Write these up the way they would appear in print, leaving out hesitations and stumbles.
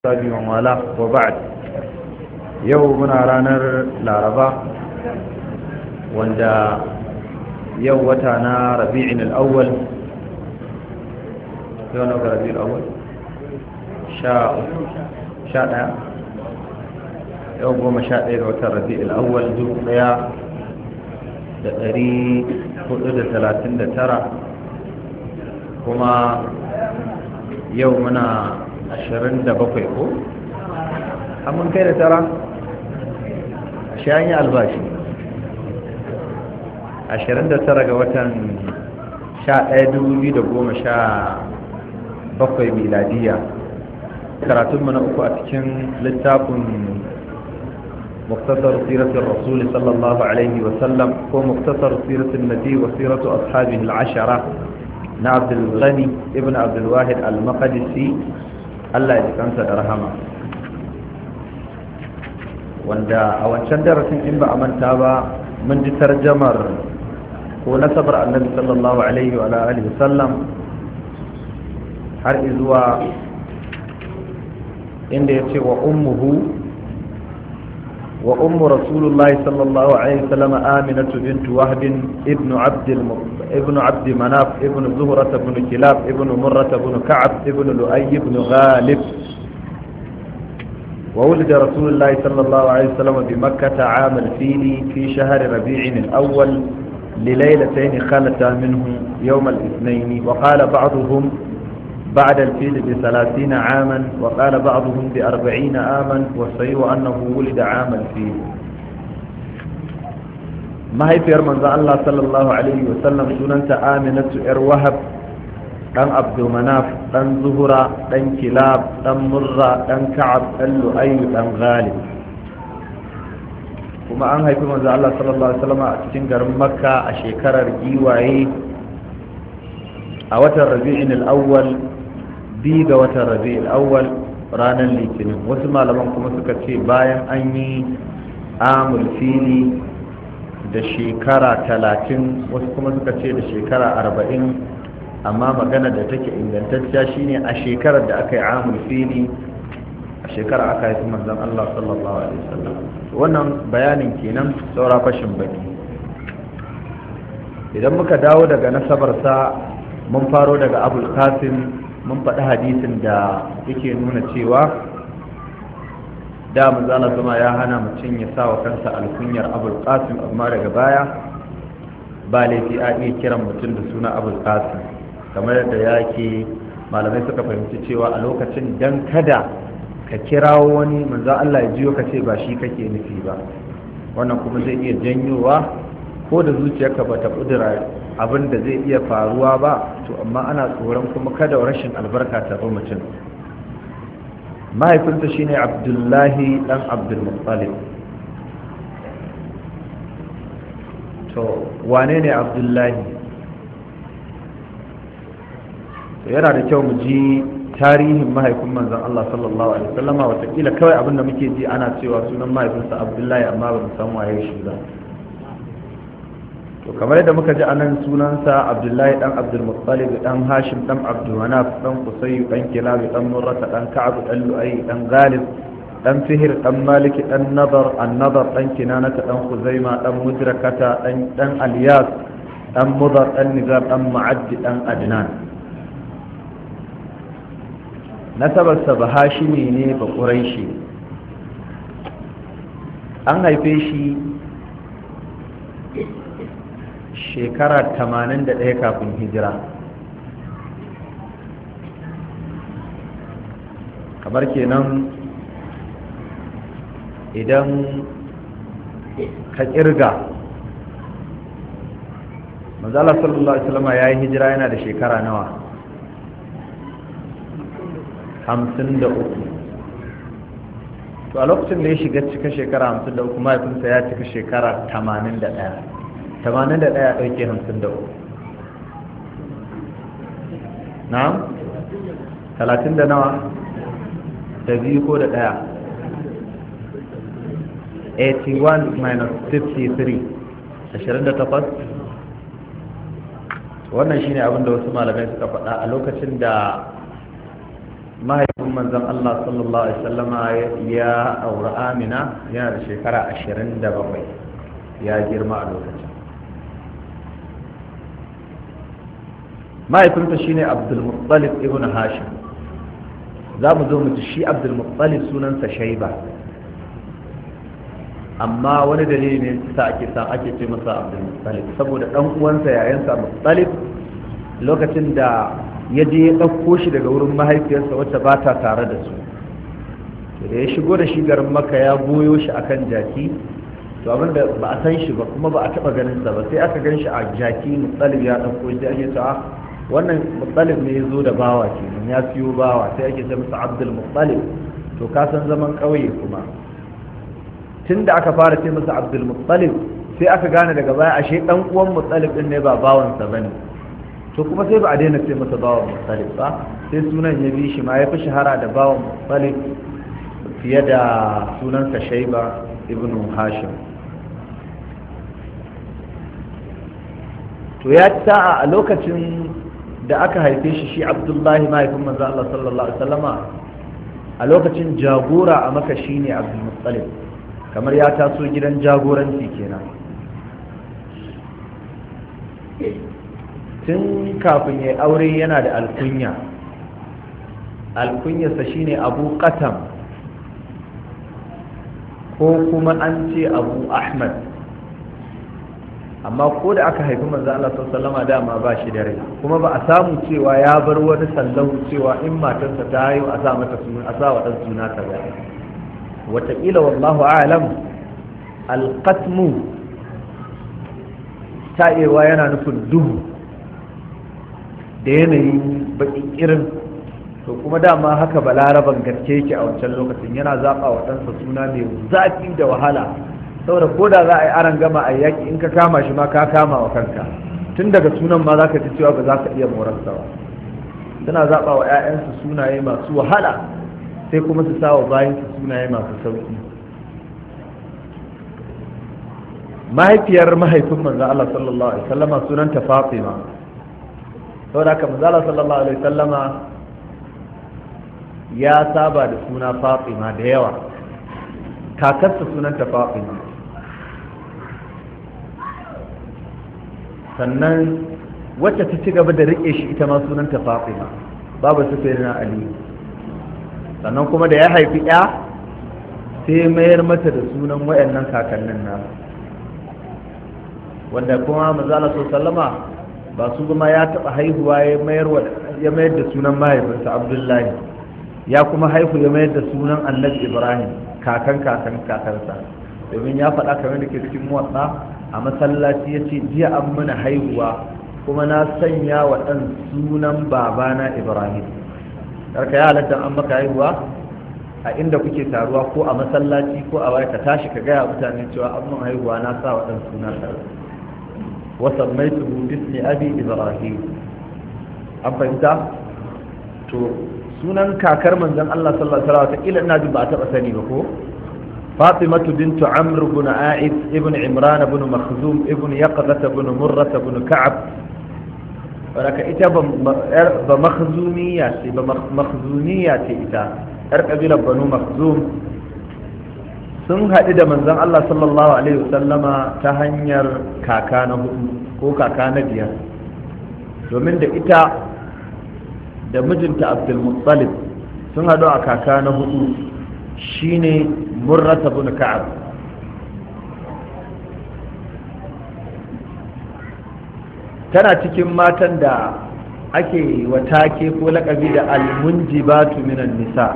sabi wala wa ba'd. Yau muna ranar Laraba wanda yau wata na Rabi'in al-Awwal. Yau na Rabi'in al-Awwal sha ɗaya. Yau 11 ga watan Rabi'in al-Awwal 1439, kuma yau muna 27 ko? Mun kai da tara? Shi an yi albashi 29 ga watan 11 2017 miladiya. Karatunmu na uku a cikin littafin muktasar siratul rasul sallallahu alaihi wasallam ko muktasar siratul nabi wa siratu ashabihi al-ashara na Abdul Ghani ibn Abdul Wahid al-Maqdisi, Allah ya ji kansa da rahama. Wanda a wancan darasin, in ba a manta ba, mun ji tarjamar ko nasabar annabi sallallahu alaihi wa alihi wasallam har izuwa inda ya ce wa ummu rasulullahi sallallahu alaihi wasallam aminatu bintu wahb ibnu abd manaf ibnu zuhra ibnu kilab ibnu murrah ibnu ka'ab ibnu lu'ay ibnu ghalib. وولد رسول الله صلى الله عليه وسلم بمكة عام الفيل في شهر ربيع الأول لليلتين خلتا منه يوم الاثنين، وقال بعضهم بعد الفيل ب30 عاما، وقال بعضهم ب40 عاما، والصحيح أنه ولد عام الفيل. ما هي في رمضان الله صلى الله عليه وسلم سننت آمنة وهب ɗan abdulmanaf ɗan zuhura ɗan kilab ɗan murra ɗan ka'ab ɗan lu'ayyu ɗan ghalib. Kuma an haifi manzo Allah sallallahu alaihi wasallam a cikin garin Makka a shekarar giwaye a watan Rabi'in al-Awwal, bi ga watan Rabi'in al-Awwal ranar Litinin. Wasu malaman kuma suka ce bayan an yi amul fili da shekara 30, wasu kuma suka ce da shekara 40, amma magana da take ingantacciya shine a shekarar da aka yi amul fili, a shekarar aka haifi manzon Allah sallallahu alaihi wasallam. Wannan bayanin kenan, saura fashin baki. Idan muka dawo daga nasabarsa, mun faro daga Abul Qasim, mun faɗi hadisin da yake nuna cewa da manzon Allah kuma ya hana mutum ya sa wa kansa alkunyar Abul Qasim, amma daga baya ba laifi a iya kiran mutum da suna Abul Qasim, kamar yadda yake malamai suka fahimci cewa a lokacin dan kada ka kirawo wani manzo Allah ya jiyo ka ce ba shi kake nufi ba, wannan kuma zai iya janyowa ko da zuciyarka ba ta kudura abin da zai iya faruwa ba, to amma ana tsoron kuma kada rashin albarka ta bi mutum. Mahaifinsa shine Abdullahi dan Abdul Muttalib. To wane ne Abdullahi? Yana da kyau mu ji tarihin mahaifin manzon Allah sallallahu alaihi wasallam. Wataƙila kawai abin da muke ji ana cewa sunan mahaifinsa Abdullahi, amma ba mu san waye shi ba. To kamar yadda muka ji anan, sunansa Abdullahi dan Abdul Muttalib dan Hashim dan Abdul Manaf dan Qusay dan Kilab dan Murrah dan Ka'ab dan Lu'ay dan Ghalib dan Fihr dan Malik dan Nadar an-Nadar dan Kinanata dan Khuzaima dan Mudrakata dan Alyas dan Mudar dan Nizar dan Ma'ad dan Adnan. Nasabarsa ba Hashimi ne ba Quraishi. An haife shi shekara 81 kafin hijira, kamar kenan idan ka kirga manzo Allah sallallahu alaihi wasallam yayi hijira yana da shekara nawa? 53. To a lokacin da ya shiga cika shekara 53, mahaifinsa ya cika shekara 81 ɗauke 53. Na'am? 30 da nawa? Da biyu ko da ɗaya? 81 minus 53, 28. Wannan shine abin da wasu malamai suka faɗa a lokacin da mahaifin manzon Allah sallallahu alaihi wasallama ya auri Amina yana da shekara 27, ya girma a lokacin. mahaifinta shine Abdul Muttalib ibn Hashim. za mu zo mu ci shi Abdul Muttalib sunansa Shaiba, amma wani dalili ne sa ake ce masa Abdul Muttalib saboda dan uwansa yayansa Muttalib lokacin da ya je ya ɗauko shi daga wurin mahaifiyarsa wacce ba ta tare da su, da ya shigo da shi garin Makka ya goyo shi akan jaki, to abinda ba a san shi ba kuma ba a taɓa ganin sa ba, sai aka gan shi a jaki Muttalib ya ɗauko shi, ake cewa wannan Muttalib ne ya zo da bawa kenan, ya siyo bawa, sai ake ce masa Abdul Muttalib. to ka san zaman ƙauye kuma tunda aka fara ce masa Abdul Muttalib sai aka gane daga baya ashe dan uwan Muttalib din ne ba bawansa bane, to kuma sai ba a daina ce masa bawan Muttalib ba, sai sunan ya bi shi ma ya fi shahara da bawan Muttalib fiye da sunansa Shaiba ibn Hashim. to ya sa'a a lokacin da aka haife shi Abdullahi mahaifin manzo Allah sallallahu alaihi wasallama, a lokacin jagora a Makka shine Abdul Muttalib, kamar ya taso gidan jagoranci kenan. tun kafin ya aure yana da alkunyarsa shine Abu Qatam ko kuma an ce Abu Ahmad, amma ko da aka haifi manzo Allah sallallahu alaihi dama ba shi da rai, kuma ba a samu cewa ya bar wani sallahu cewa in matarsa ta haihu a sa mata suna, a sa wa dan suna ta ba. wataƙila wallahu a'lam alqatmu ta'ewa yana nufin duhu da yanayin baƙin irin, to kuma dama haka balaraban gaske yake a wancan lokacin, yana zaɓa wa ɗansa suna mai zafi da wahala, saboda ko da za a yi aron gama a yaƙi in ka kama shi ma ka kama wa kanka, tun daga sunan ma za ka ji cewa ba za ka iya morarsa ba. suna zaɓa wa 'ya'yansu sunaye masu wahala sai kuma su sa wa bayansu sunaye masu sauƙi. mahaifiyar mahaifin manzo Allah sallallahu alaihi wasallama sunanta Fatima, saboda haka manzo Allah sallallahu alaihi wasallama ya saba da suna Fatima da yawa. kakarsa sunanta Fatima, sannan wacce ta ci gaba da rike shi ita ma sunanta Fatima, babu su na Ali. sannan kuma da ya haifi ya sai mayar mata da sunan wayannan kakannin nasu, wanda kuma manzo Allah sallama ba su kuma ya taba haihuwa ya mayar da sunan mahaifinsa Abdullahi, ya kuma haihu ya mayar da sunan Annabi Ibrahim kakansa, domin ya faɗa kamar da ke cikin muwatta a masallaci ya ce jiya an mana haihuwa kuma na sanya wa ɗan sunan babana Ibrahim. karka ya halatta an maka haihuwa a inda kuke taruwa ko a masallaci ko a waya ka tashi ka gaya mutane cewa an mun haihuwa na sa wa ɗan suna وسميته باسم أبي إبراهيم. an fahimta? to sunan kakar manzon Allah sallallahu alaihi wasallam kila ina jin ba a taba sani ba ko Fatimatu bintu Amr ibn A'id ibn Imran ibn Makhzum ibn Yaqzah ibn Murrah ibn Ka'ab, baraka ita ba makhzumiyya ce ita yar kabilar Banu Makhzum. sun haɗu da manzon Allah sallallahu alaihi wasallama ta hanyar kaka na hudu ko kaka na biyar, domin da ita da mijinta Abdul Muttalib sun haɗu a kaka na hudu shine Murrah ibn Ka'ab. tana cikin matan da ake watake ko laƙabi da al-munjibatu minan nisa,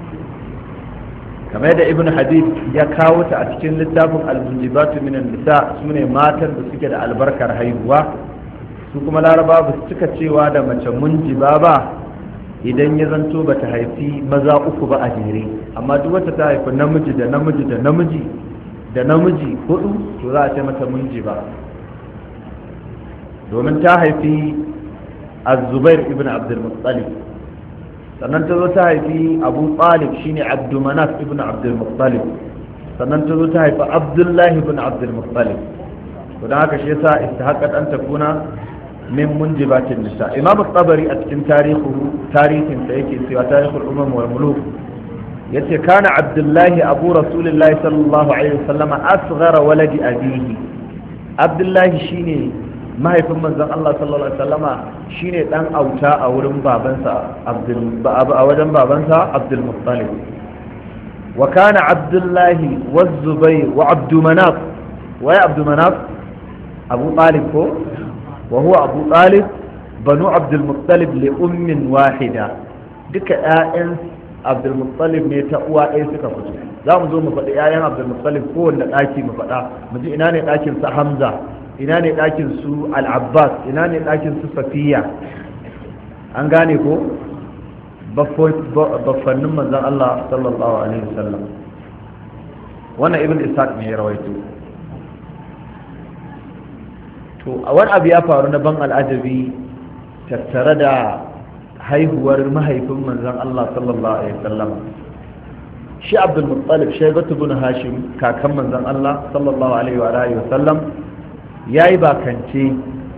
kamar yadda Ibn Hadid ya kawo ta a cikin littafin al-munjibatu minan nisa, sune matan da suke da albarkar haihuwa. su kuma laraba ba su cika cewa da mace munjiba ba idan ya zanto ba ta haifi maza uku ba a jere, amma duk wata ta haifi namiji da namiji da namiji da namiji hudu to za a ce mata munjiba, domin ta haifi az-Zubair ibn Abdul Muttalib, sannan ta zo ta haifi Abu Talib shine Abdumanaf ibn Abdul Muttalib, sannan ta zo ta haifi Abdullahi ibn Abdul Muttalib. to dan haka shi yasa istahaqqat an takuna min munjibatin nisa. Imam Tabari a cikin tarihin sa yake cewa tarihul umam wal muluk yace kana Abdullahi abu Rasulillahi sallallahu alaihi wasallam asghara waladi abihi. Abdullahi shine mahaifin manzon Allah sallallahu alaihi wasallama, shine dan auta a wurin babansa a wajen babansa Abdul Muttalib. wa kana Abdullahi wa Zubair wa Abdu Manaf, wa Abdu Manaf Abu Talib ko wa huwa Abu Talib banu Abdul Muttalib li ummin wahida, duka ƴaƴan Abdul Muttalib ne ta uwa ɗaya suka fito. za mu zo mu faɗi ƴaƴan Abdul Muttalib kowanne ɗaki mu faɗa mu ji ina ne ɗakin sa Hamza, ina ne ɗakin su Al-Abbas, ina ne ɗakin su Safiya, an gane ko baffannin manzon Allah sallallahu alaihi wasallam. wannan Ibn Ishaq ne ya rawaito. to a wani abu ya faru na ban al'ajabi tattare da haihuwar mahaifin manzon Allah sallallahu alaihi wasallam. shi Abdul Muttalib Shaybatu bin Hashim kakan manzon Allah sallallahu alaihi wa alihi wasallam yayi bakance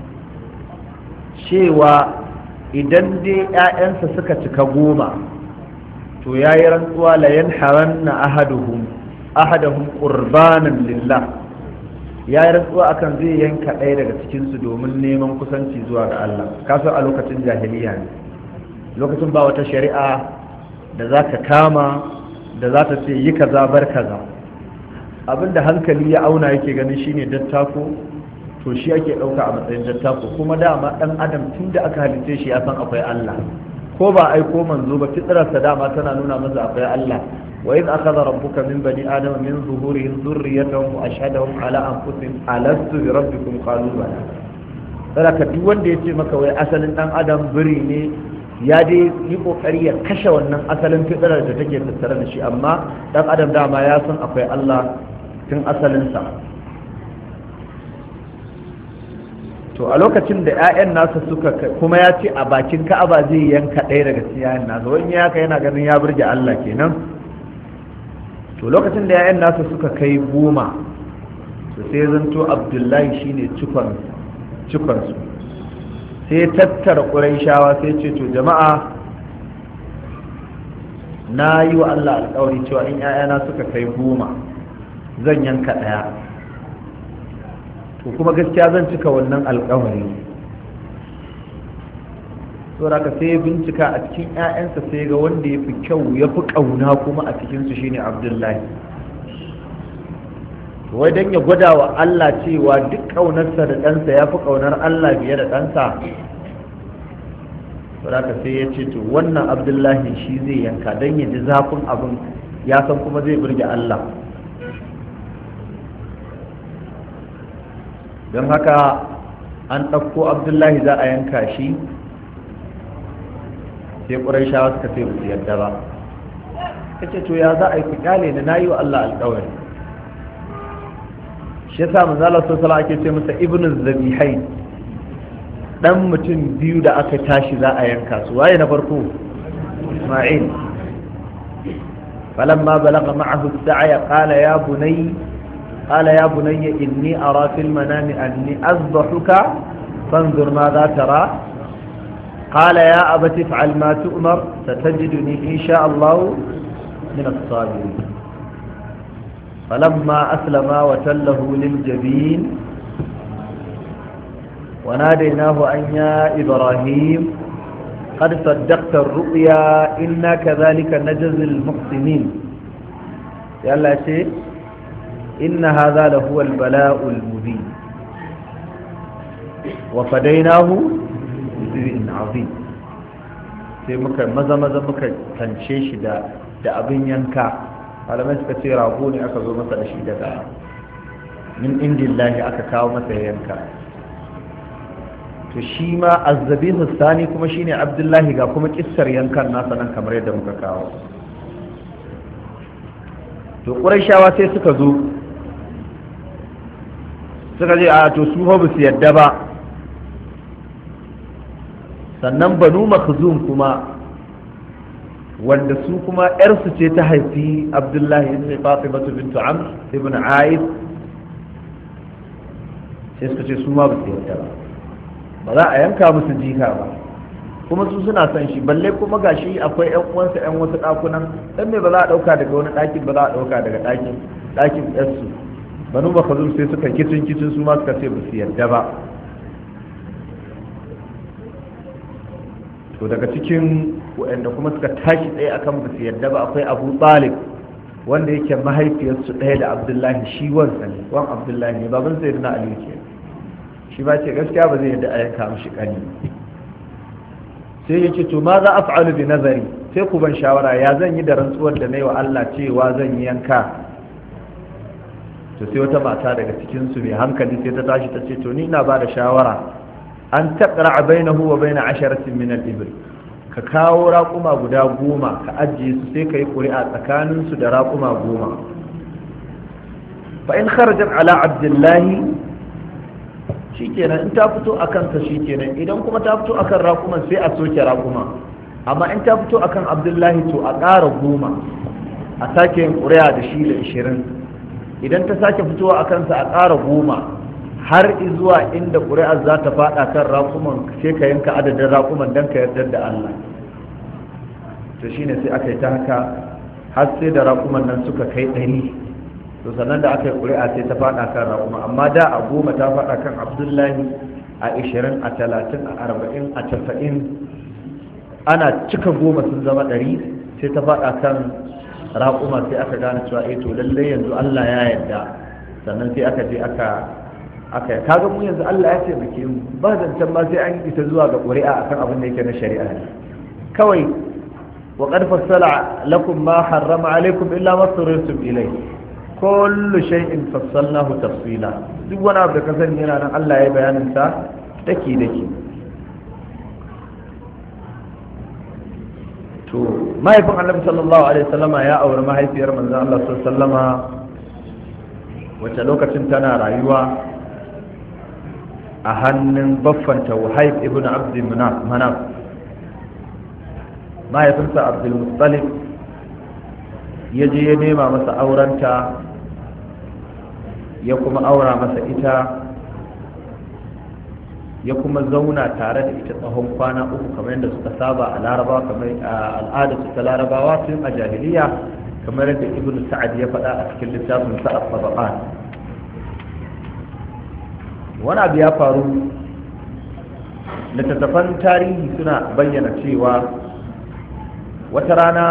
cewa idan dai ƴaƴansa suka cika 10 to yayi rantsuwa la yanharanna ahaduhum qurbanan lillah. ya yi rantsuwa akan zai yanka ɗaya daga cikinsu domin neman kusanci zuwa ga Allah. kasu a lokacin jahiliya ne, lokacin ba wata shari'a da za ka kama da za ta ce yi kaza bar kaza. abinda hankali ya auna yake ganin shine dattako, to shi ake ɗauka a matsayin dattako. kuma dama ɗan adam tun da aka halitta shi ya san akwai Allah, ko ba aiko manzo ba fitrarsa dama tana nuna masa akwai Allah. وإذ أخذ ربك من بني آدم من ظهورهم ذريتهم وأشهدهم على أنفسهم ألست بربكم قالوا بلى. saboda duk wanda ya ce maka wai asalin dan adam biri ne, ya dai yi kokari ya kashe wannan asalin fitrar da take tattare da shi, amma dan adam dama ya san akwai Allah tun asalinsa. to a lokacin da 'ya'yan nasa suka kuma ya ce a bakin Ka'aba zai yanka ɗaya daga cikin 'ya'yan nasa, wani ya yana ganin ya burge Allah kenan. to lokacin da 'ya'yan nasa suka kai 10 to sai zanto Abdullahi shine cikon su, sai tattara Qurayshawa sai ce to jama'a na yi wa Allah alƙawari cewa in 'ya'yana suka kai 10 zan yanka ɗaya, to kuma gaskiya zan cika wannan alƙawari. saboda ka sai bincika a cikin 'ya'yansa sai ga wanda ya fi kyau ya fi ƙauna kuma a cikinsu shine Abdullahi. wai don ya gwada wa Allah cewa duk ƙaunarsa da ɗansa ya fi ƙaunar Allah biye da ɗansa, saboda ka sai ya ce to wannan Abdullahi shi zai yanka don ya ji zafin abin, ya san kuma zai burge Allah. don haka an ɗauko Abdullahi za a yanka shi, sai Qurayshawa suka ce ba su yarda ba. kace to ya za a yi ku kyale ni, nayi wa Allah alƙawari. shi yasa manzo Allah sallallahu alaihi wasallam ake ce masa ibnu zabihain, dan mutum biyu da aka tashi za a yanka su. waye na farko? Isma'il. falamma balagha ma'ahu as-sa'ya qala ya bunayya inni ara fil manami anni azbahuka fanzur madha tara. قال يا أبت افعل ما تؤمر ستجدني إن شاء الله من الصابرين. فلما أسلما وتله للجبين وناديناه أن يا إبراهيم قد صدقت الرؤيا إنا كذلك نجزي المحسنين. يلا شيء إن هذا لهو البلاء المبين وفديناه in azim. sai maza muka tance shi da abin yanka. malamai suka ce rago ne aka zo masa da shi daga min indillahi aka kawo masa yanka. to shi ma azzabihu sani kuma shine Abdullahi, ga kuma kissar yankan nasa nan kamar yadda muka kawo. to Qurayshawa sai suka zo suka ce a to su ba su yadda ba. sannan Banu Makhzum kuma wanda su kuma yarsu ce ta haifi Abdullahi ibn Fatima bint Amr ibn Aid, sai suka ce su ma ba su yarda ba. ba za a yanka musu jika ba, kuma su suna son shi, balle kuma gashi akwai ƴan uwansa ƴan wasu ɗakunan, dan me ba za a ɗauka daga wani ɗakin ba za a ɗauka daga ɗakin ƴarsu. Banu Makhzum sai suka kicin su ma suka ce ba su yarda ba. To daga cikin waɗanda kuma suka tashi tsaye akan ba su yarda ba akwai Abu Talib, wanda yake mahaifiyarsu ɗaya da Abdullahi, shi wansa ne, wan Abdullahi ne, baban Sayyidina Ali ke. Shi ba ce gaskiya ba zai yarda a yanka mishi ƙani. Sai ya ce to ma za a fa'alu bi nazari, sai ku ban shawara ya zan yi da rantsuwar da na yi wa Allah cewa zan yi yanka. To sai wata mata daga cikinsu mai hankali sai ta tashi ta ce to ni ina ba da shawara an taqra bainahu wa bain 10 min al-ibl, ka kawo raƙuma guda 10 ka ajiye su sai ka yi ƙuri'a tsakanin su da raƙuma 10. Fa in kharajat ala Abdullahi shikenan, in ta fito akan sa shikenan, idan kuma ta fito akan raƙuman sai a soke raƙuma, amma in ta fito akan Abdullahi to a ƙara 10 a sake yin ƙuri'a da shi da 20. Idan ta sake fitowa a kansa a ƙara 10 har zuwa inda ƙuri'ar za ta faɗa kan raƙuman, sai ka yanka adadin raƙuman don ka yarda da Allah. To shine sai aka yi ta haka har sai da raƙuman nan suka kai 100. To sannan da aka yi ƙuri'a sai ta faɗa kan raƙuma, amma da a 10 ta faɗa kan Abdullahi, a 20, a 30, a 40, a 90, ana cika 10 sun zama 100 sai ta faɗa kan raƙuma, sai aka gane cewa to lallai yanzu Allah ya yarda. Sannan sai aka je aka kaga mu yanzu Allah ya taimake mu, ba zancen ma sai an yi ta zuwa ga ƙuri'a akan abin da yake na shari'a ne kawai. wa qad fassala lakum ma harrama alaykum illa ma sarrtum ilay, kullu shay'in fassalnahu tafsila. Duk wani abu da ka sani yana nan Allah ya bayanin sa daki. To mahaifin Annabi sallallahu alaihi wasallama ya auri mahaifiyar manzon Allah sallallahu alaihi wasallama wacce lokacin tana rayuwa a hannun baffanta Wahib ibn Abd Manaf. Mahaifinsa Abdul Muttalib ya je ya nema masa aurenta, ya kuma aura masa ita, ya kuma zauna tare da ita tsawon kwana 3 kamar yadda suka saba a Larabawa, kamar al'ada su ta Larabawa tun a jahiliya, kamar yadda Ibn Sa'ad ya faɗa a cikin littafin sa At-Tabaqat. Wani abu ya faru, littattafan tarihi suna bayyana cewa wata rana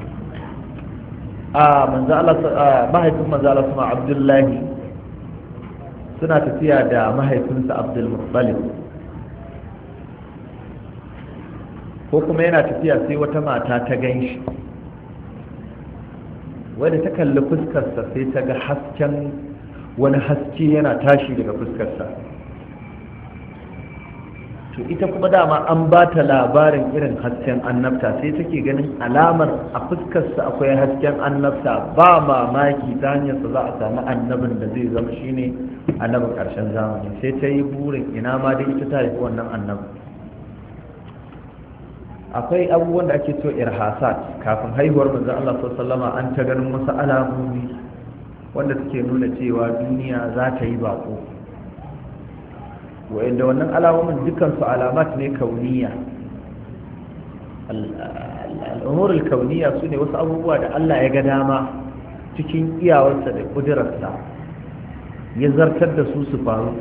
mahaifin manzo Allah sama Abdullahi suna tafiya da mahaifinsa Abdul Muttalib, ko kuma yana tafiya sai wata mata ta ganshi, wadda ta kalli fuskarsa sai ta ga wani haske yana tashi daga fuskarsa. To ita kuma dama an ba ta labarin irin hasken annabta, sai take ganin alamar a fuskarsa akwai hasken annabta, ba mamaki ta hanyarsa za a samu annabin da zai zama shine annabin ƙarshen zamani. Sai ta yi burin ina ma dai ita ta haifi wannan annabin. Akwai abubuwan da ake so irhasat kafin haihuwar manzon Allah sallallahu alaihi wasallama, an ta ganin wasu alamomi wanda suke nuna cewa duniya za ta yi bako, wa'inda wannan alamomin dukansu alamat ne kauniya. al'umurul kauniya su ne wasu abubuwa da Allah ya ga dama cikin iyawarsa da ƙudurarsa ya zartar da su faru,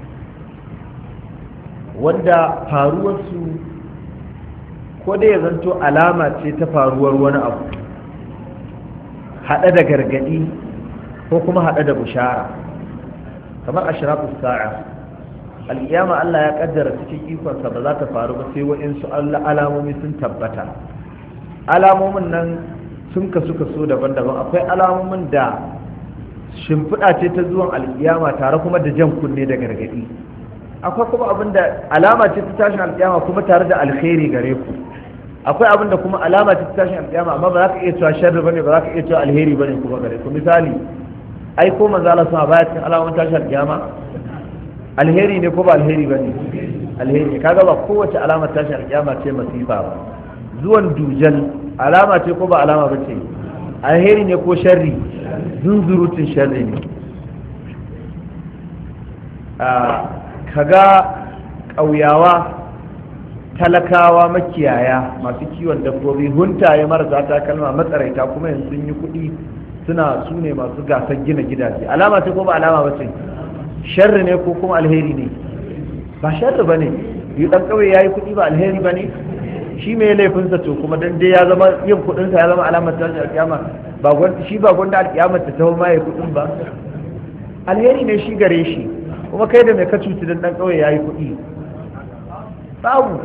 wanda faruwarsu ko dai ya zanto alama ce ta faruwar wani abu haɗe da gargaɗi ko kuma haɗe da bushara, kamar ashraqus sa'a. alƙiyama Allah ya kaddara cikin ikonsa ba za ta faru ba sai wa'insu alamomi sun tabbata. Alamomin nan sun kaso daban-daban. Akwai alamomin da shimfiɗa ce ta zuwan alƙiyama tare kuma da jan kunne da gargaɗi. Akwai kuma abin da alama ce ta tashin alƙiyama kuma tare da alkhairi gare ku. Akwai abin da kuma alama ce ta tashin alƙiyama amma ba za ka iya cewa sharri bane, ba za ka iya cewa alheri bane kuma gare ku. Misali, ai ko manzo Allah sama baya cikin alamomin tashin alƙiyama, alheri ne ko ba alheri ba ne? Alheri ne. Kaga ba kowace alamar tashin alƙiyama ce masifa ba. Zuwan dujal alama ce ko ba alama ba ce? Alheri ne ko sharri? Zunzurutun sharri ne. Kaga ƙauyawa talakawa makiyaya masu kiwon dabbobi huntaye marasa takalma matsaraita kuma yanzu sun yi kuɗi su ne masu gasar gina gidaje. Alama ce ko ba alama ba ce? Sharri ne ko kuma alheri ne? Ba sharri ba ne. Yi ɗan ƙauye ya yi kuɗi ba alheri ba ne? Shi mai laifinsa to kuma dan dai ya zama yin kuɗinsa ya zama alamar tashin alƙiyama, shi ba gwanda alƙiyamar ta taho ma ya kuɗin ba. Alheri ne shi gare shi, kuma kai da mai ka cuci dan ɗan ƙauye ya yi kuɗi babu.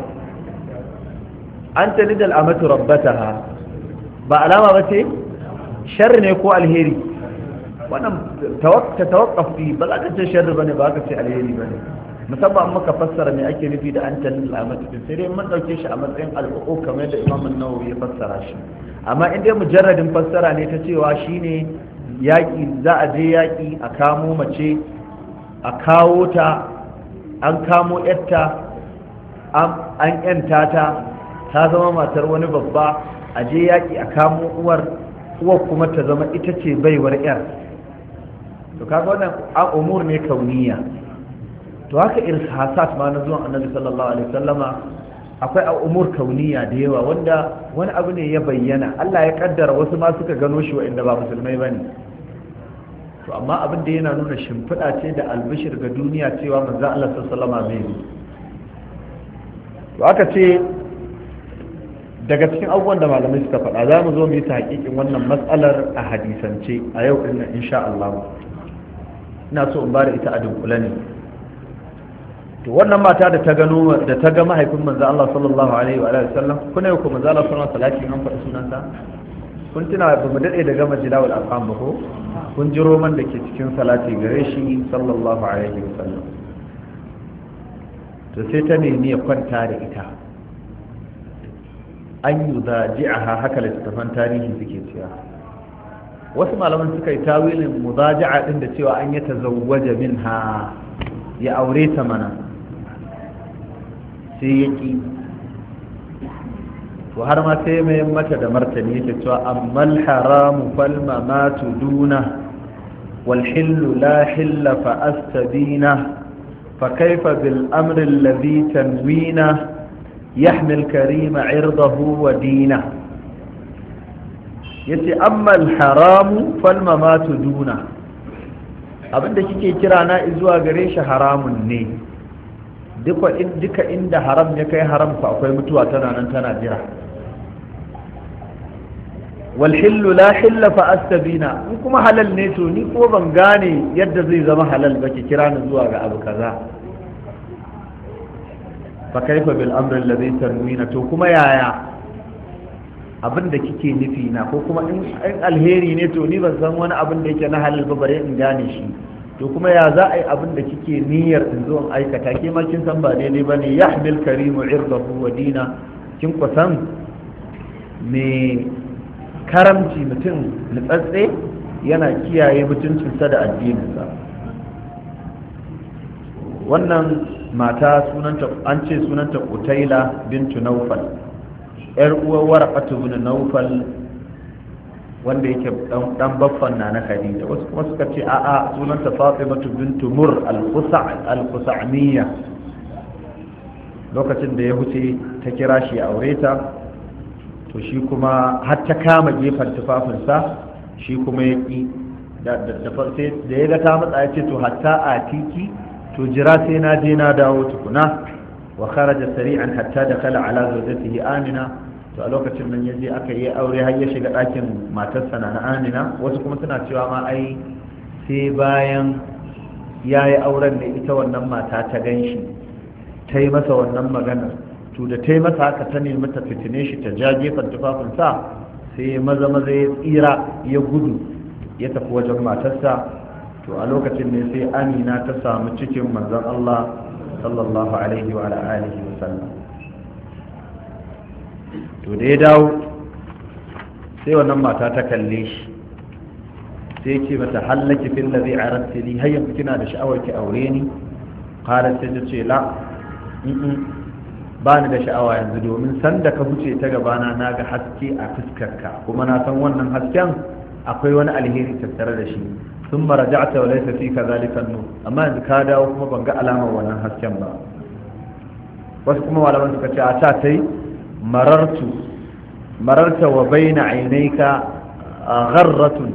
An tali da al'amatu rabbataha ba alama ba ce? Sharri ne ko alheri? Wannan ta tawakkafi ba za ka ce sharri bane ba ka ce alheri bane, musamman muka fassara me ake nufi da an tali da al'amatu, sai dai mun dauke shi a matsayin al'uqu kamar da Imam an-Nawawi ya fassara shi. Amma in dai mujarradin fassara ne ta cewa shine yaƙi, za a je yaƙi a kamo mace, a kawo ta, an kamo yarta, an yanta ta zama matar wani babba, a je yaƙi a kamo uwar kuma ta zama ita ce baiwar yar. To kaga wannan umur ne kauniya. To haka irhasat ma na zuwan annabi sallallahu alaihi wasallama akwai umur kauniya da yawa wanda wani abu ne ya bayyana, Allah ya kaddara wasu ma suka gano shi wa'inda ba musulmai bane. To amma abin da yana nuna shimfiɗa ce da albishir ga duniya cewa manzo Allah sallallahu alaihi wasallama to aka ce daga cikin abubuwan da malamai suka faɗa za mu zo mu yi ta hakikin wannan matsalar a hadisance a yau ɗin nan insha Allah. Ina so in bada ita a dunkule ne. To wannan mata da ta ga mahaifin manzo Allah sallallahu alaihi wa sallam, kuna yau ko manzo Allah sallallahu alaihi wa sallam an faɗi sunansa? Kun tuna ba mu dade da gama jilawul afham ba ko? Kun ji roman da ke cikin salati gare shi sallallahu alaihi wa sallam. To sai ta nemi ya kwanta da ita, an yi zaji'aha, haka littattafan tarihi suke cewa. Wasu malaman suka yi tawilin muzaji'a din da cewa an yi tazawwaja minha, ya aure ta mana, sai ya ƙi. To har ma sai mai mata da martani yake cewa ammal haramu fal mamatu duna wal hillu la hilla fa astabina fa kaifa bil amri alladhi tanwina يحمي الكريم عرضه ودينه. yace amma al-haramu fal mamatu duna, abinda kike kira na zuwa gare shi haramun ne, duka inda haram ya kai haram fa akwai mutuwa tana nan tana jira. wal hillu la hilla fa astabina, in kuma halal ne to ni ko ban gane yadda zai zama halal ba, ki kira ni zuwa ga abu kaza. fa kaifa bil amri alladhi tanwina, to kuma yaya abin da kike nufi na, ko kuma in alheri ne to ni ban san wani abin da yake na halal ba bare in gane shi, to kuma ya za a yi abin da kike niyyar in zo in aikata, ke ma kin san ba daidai bane. yahmil karimu irdahu wa dina, kin kusan me karamci mutum nutsatse yana kiyaye mutuncinsa da addininsa. wannan mata sunanta, an ce sunanta Qutaila bintu Nawfal, yar uwar Warqatu bin Nawfal wanda yake dan baffan na Khadija. Wasu kuma suka ce a'a sunanta Fatimatu bintu Mur al-Khusa'miyya. lokacin da ya huce ta kira shi ya aure ta, to shi kuma har ta kama gefen tufafinsa, shi kuma ya ƙi da ya ga ta matsa ya ce to hatta a tiki, to jira sai na je na dawo tukuna. wa kharaja sari'an hatta dakhala ala zawjatihi Amina, to a lokacin nan yaje aka yi aure har ya shiga ɗakin matarsa na Amina. Wasu kuma suna cewa ma ai sai bayan yayi auren ne ita wannan mata ta ganshi, ta yi masa wannan maganar, to da ta yi masa haka ta nemi ta fitine shi ta ja gefen tufafinsa, sai maza ya tsira ya gudu ya tafi wajen matarsa. to a lokacin ne sai Amina ta samu cikin manzon Allah sallallahu alaihi wa alihi wa sallam. to da ya dawo sai wannan mata ta kalle shi, sai ce mata hallaki fil ladhi aradti li, har yanzu kina da sha'awar ki aure ni? qalat sai ta ce la, ba ni da sha'awa yanzu, domin sanda ka huce ta gabana na ga haske a fuskarka, kuma na san wannan hasken akwai wani alheri tattare da shi. sun maraja'ta wa laysa fi kadhalika an-nur, amma yanzu ka dawo kuma ban ga alamar wannan hasken ba. wasu kuma malaman suka ce a ta tai mararta wa baina ainaika gharratun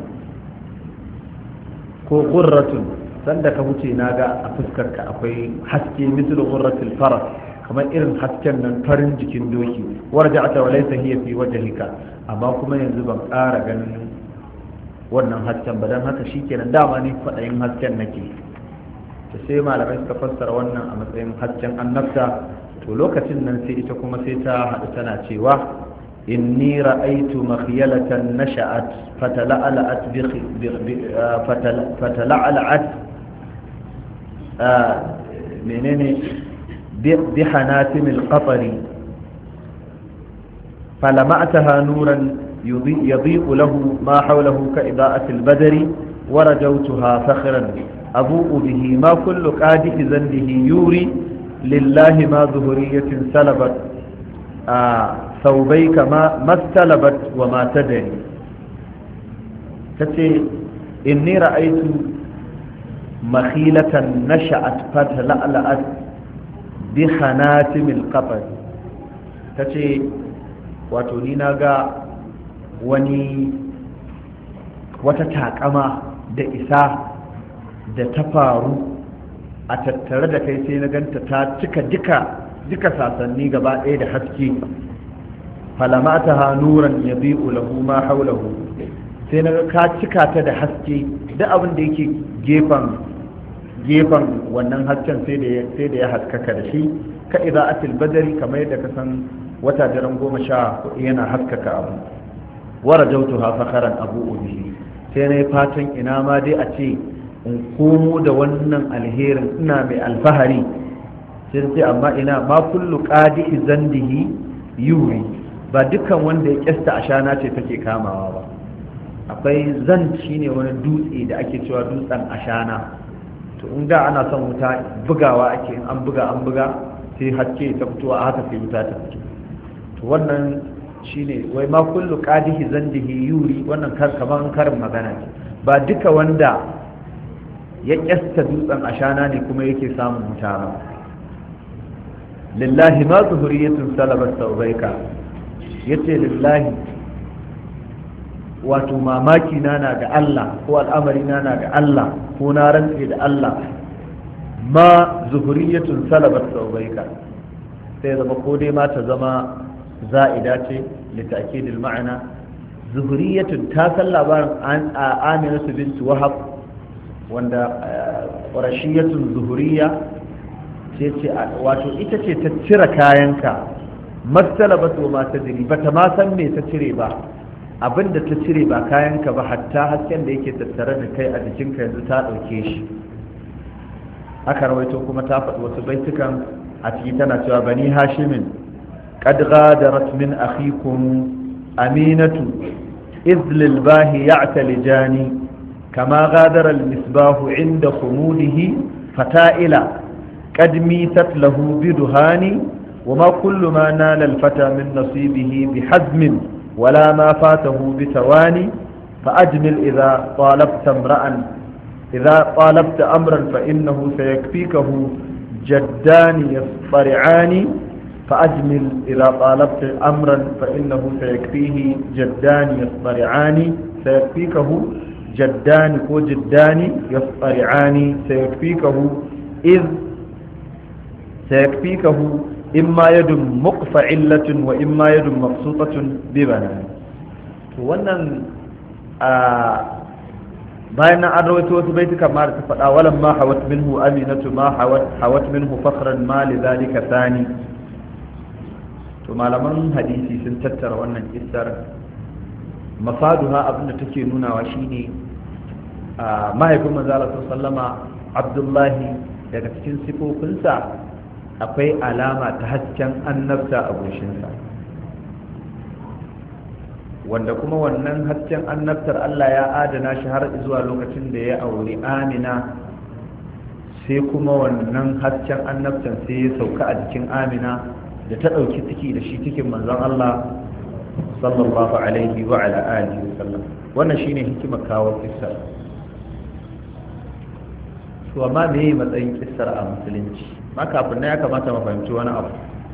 ko gurratun, sanda ka wuce naga a fuskarka akwai haske misal gurratul faras, kamar irin hasken nan farin jikin doki. Warja'ata wa laysa hiya fi wajhika, amma kuma yanzu ban ƙara ganin wannan hasken ba, dan haka shikenan dama ni fadayin hasken nake. to sai malamai suka fassara wannan a matsayin hasken annabta. to lokacin nan sai ita kuma sai ta haɗu tana cewa inni ra'aytu makhyalatan nasha'at fatala'alat fatala'alat menene bi hanatim al-qatri falama'taha nuran يضيء له ما حوله كإضاءة البدر ورجوتها فخرا أبوء به ما كل قادح ذنبه يوري لله ما ظهرية سلبت ثوبيك ما استلبت وما تدري. تتي إني رأيت مخيلة نشأت فتلألأت بخناتم القطر. تتي وتنينا wata takama da isa da ta faru a tattare da kai, sai na ganta ta cika duka sasanni gaba ɗaya da haske. falamata nuran yabi'u lahu ma haulahu, sai na ka cika ta da haske, duk abin da yake gefen wannan hasken sai da ya haskaka da shi. ka ida'atil badari, kamar yadda ka san wata daren 14 yana haskaka abu. warajautuha fakharan abu'u bihi, sai na yi fatan ina ma dai a ce in komo da wannan alherin ina mai alfahari. sai amma ina ma kullu qadihi zandihi yuri, ba dukkan wanda ya kyasta ashana ce take kamawa ba. akwai zan shine wani dutse da ake cewa dutsen ashana. to in da ana son wuta bugawa ake, in an buga sai haske ta fito a haka sai wuta ta fito. to wannan shine wai ma kullu qadihi zandihi yuri, wannan kaman karin magana ce. ba duka wanda ya kyasta dutsen ashana ne kuma yake samun wuta ba. lillahi ma zuhuriyatun salabat tawbaika, yace lillahi wato mamaki na ga Allah, ko al'amari na ga Allah, ko na rantse da Allah. ma zuhuriyatun salabat tawbaika, sai zama ko dai ma ta zama za'ida ce litakidil ma'ana. zuhuriyatun ta san labarin Aminatu bint Wahab, wanda qurashiyatun zuhuriya ce wato ita ce ta cire kayanka. mastalabat wa ma tadri, bata ma san me ta cire ba. abinda ta cire ba kayanka ba, hatta hasken da yake tattare da kai a jikinka yanzu ta dauke shi. aka rawaito kuma ta faɗi wasu baitukan a ciki tana cewa bani hashimin قد غادرت من أخيكم أمينة إذ للباه يعتلجاني كما غادر المصباح عند خموده فتائلا قد ميتت له بدهاني وما كل ما نال الفتى من نصيبه بحزم ولا ما فاته بثواني فأجمل إذا طالبت أمرا فإنه سيكفيكه جدان يصطرعان. فأجمل إذا طالبت أمرا فإنه سيكفيه جدان يصطرعان. سيكفيكه جدان وجدان يصطرعان. سيكفيكه إما يد مقفعلة وإما يد مبسوطة ببنان. wannan bayan an rawaito wasu baituka ma da ta faɗa walan ma hawat minhu aminatu ma hawat minhu fakhran ma li dhalika thani. to malaman hadisi sun tattara wannan kissar. mafaduha abinda take nunawa shine mahaifin manzo Allah sallama Abdullahi, daga cikin sifofinsa akwai alama ta hasken annabta a goshinsa, wanda kuma wannan hasken annabtar Allah ya adana shi har zuwa lokacin da ya auri Amina. sai kuma wannan hasken annabtan sai ya sauka a jikin Amina da ta ɗauki ciki da shi cikin manzon Allah sallallahu alaihi wa ala alihi wa sallam. wannan shine hikimar kawo kissar. to amma me matsayin kissar a musulunci? ma kafin na ya kamata mu fahimci wani abu.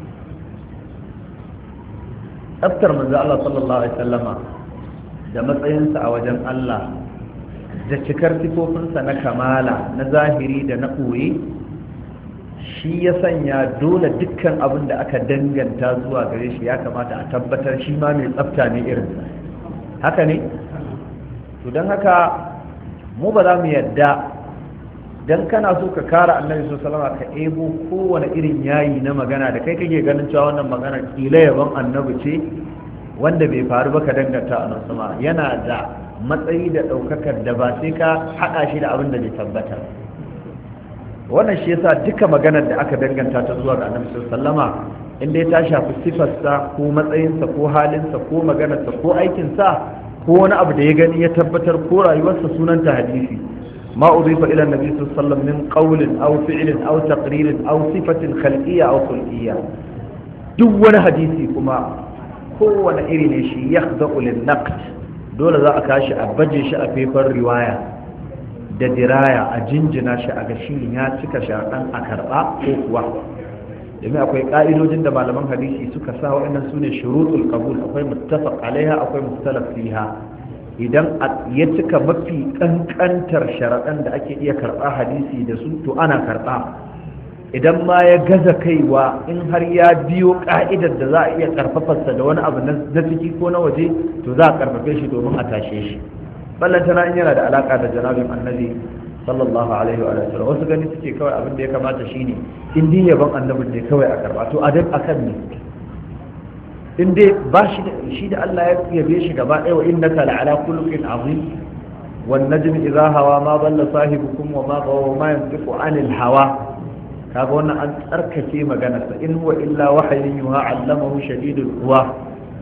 tsaftar manzo Allah sallallahu alaihi wasallama da matsayinsa a wajen Allah da cikar sifofinsa na kamala na zahiri da na ɓoye shi ya sanya dole dukkan abin da aka danganta zuwa gare shi ya kamata a tabbatar shi ma mai tsafta ne irin haka ne to don haka mu ba za mu yadda dan kana so ka kara annabi sallallahu alaihi wasallam ka ebo kowane irin yayi na magana da kai kake ganin cewa wannan magana kila yaban annabi ce wanda bai faru ba ka danganta a nan sama yana da matsayi da daukakar da ba sai ka hada shi da abin da bai tabbata wannan shi yasa duka maganar da aka danganta ta zuwa ga annabi sallallahu alaihi wasallama inda ya ta shafi sifarsa ko matsayinsa ko halinsa ko maganarsa ko aikinsa ko wani abu da ya gani ya tabbatar ko rayuwarsa sunanta hadisi ما أضيف إلى النبي صلى الله عليه وسلم من قول أو فعل أو تقرير أو صفة خلقية أو خلقية دون حديثي كما هو نئرين شيء يخضع للنقد دولة ذا أكاش أبجيش أفيفر رواية da diraya a jinjina shi a gashi ya cika shaɗan a karɓa ko kuwa domin akwai ƙa'idojin da malaman hadisi suka sa waɗannan su ne shurutul qabul akwai muttafaq alaiha akwai mukhtalaf fiha idan ya cika mafi kankantar sharaɗan da ake iya karɓa hadisi da su to ana karɓa idan ma ya gaza kaiwa in har ya biyo ƙa'idar da za a iya ƙarfafarsa da wani abu na ciki ko na waje to za a ƙarfafe shi domin a tashe shi ballantana in yana da alaƙa da janabin annabi sallallahu alaihi wa sallam wasu gani suke kawai abin da ya kamata shine in dai yaban annabin ne kawai a karɓa to a dai akan ne in dai ba shi da Allah ya yabe shi gaba ɗaya wa innaka la'ala khuluqin azim wan najmi idha hawa ma dalla sahibukum wa ma gawa wa ma yantiqu anil hawa kaga wannan an tsarkake magana sa in huwa illa wahyun yuha 'allamahu shadidul quwa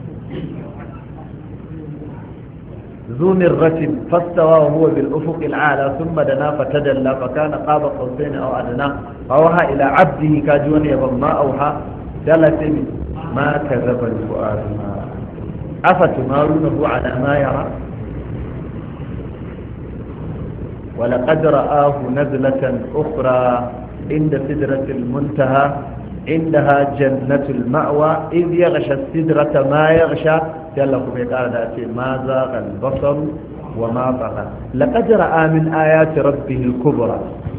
ذو مرة فاستوى وهو بالأفق الأعلى ثم دنا فتدلى فكان قاب قوسين أو أدنى فأوحى إلى عبده كاجون يبن ما أوحى جلس ما كذب الفؤاد ما أفتمارونه على ما يرى ولقد رآه نزلة أخرى عند سدرة المنتهى عندها جنة المأوى إذ يغشى السدرة ما يغشى جلكم يقال ذاتي ما زاغ البصر وما طغى لقد رأى من آيات ربه الكبرى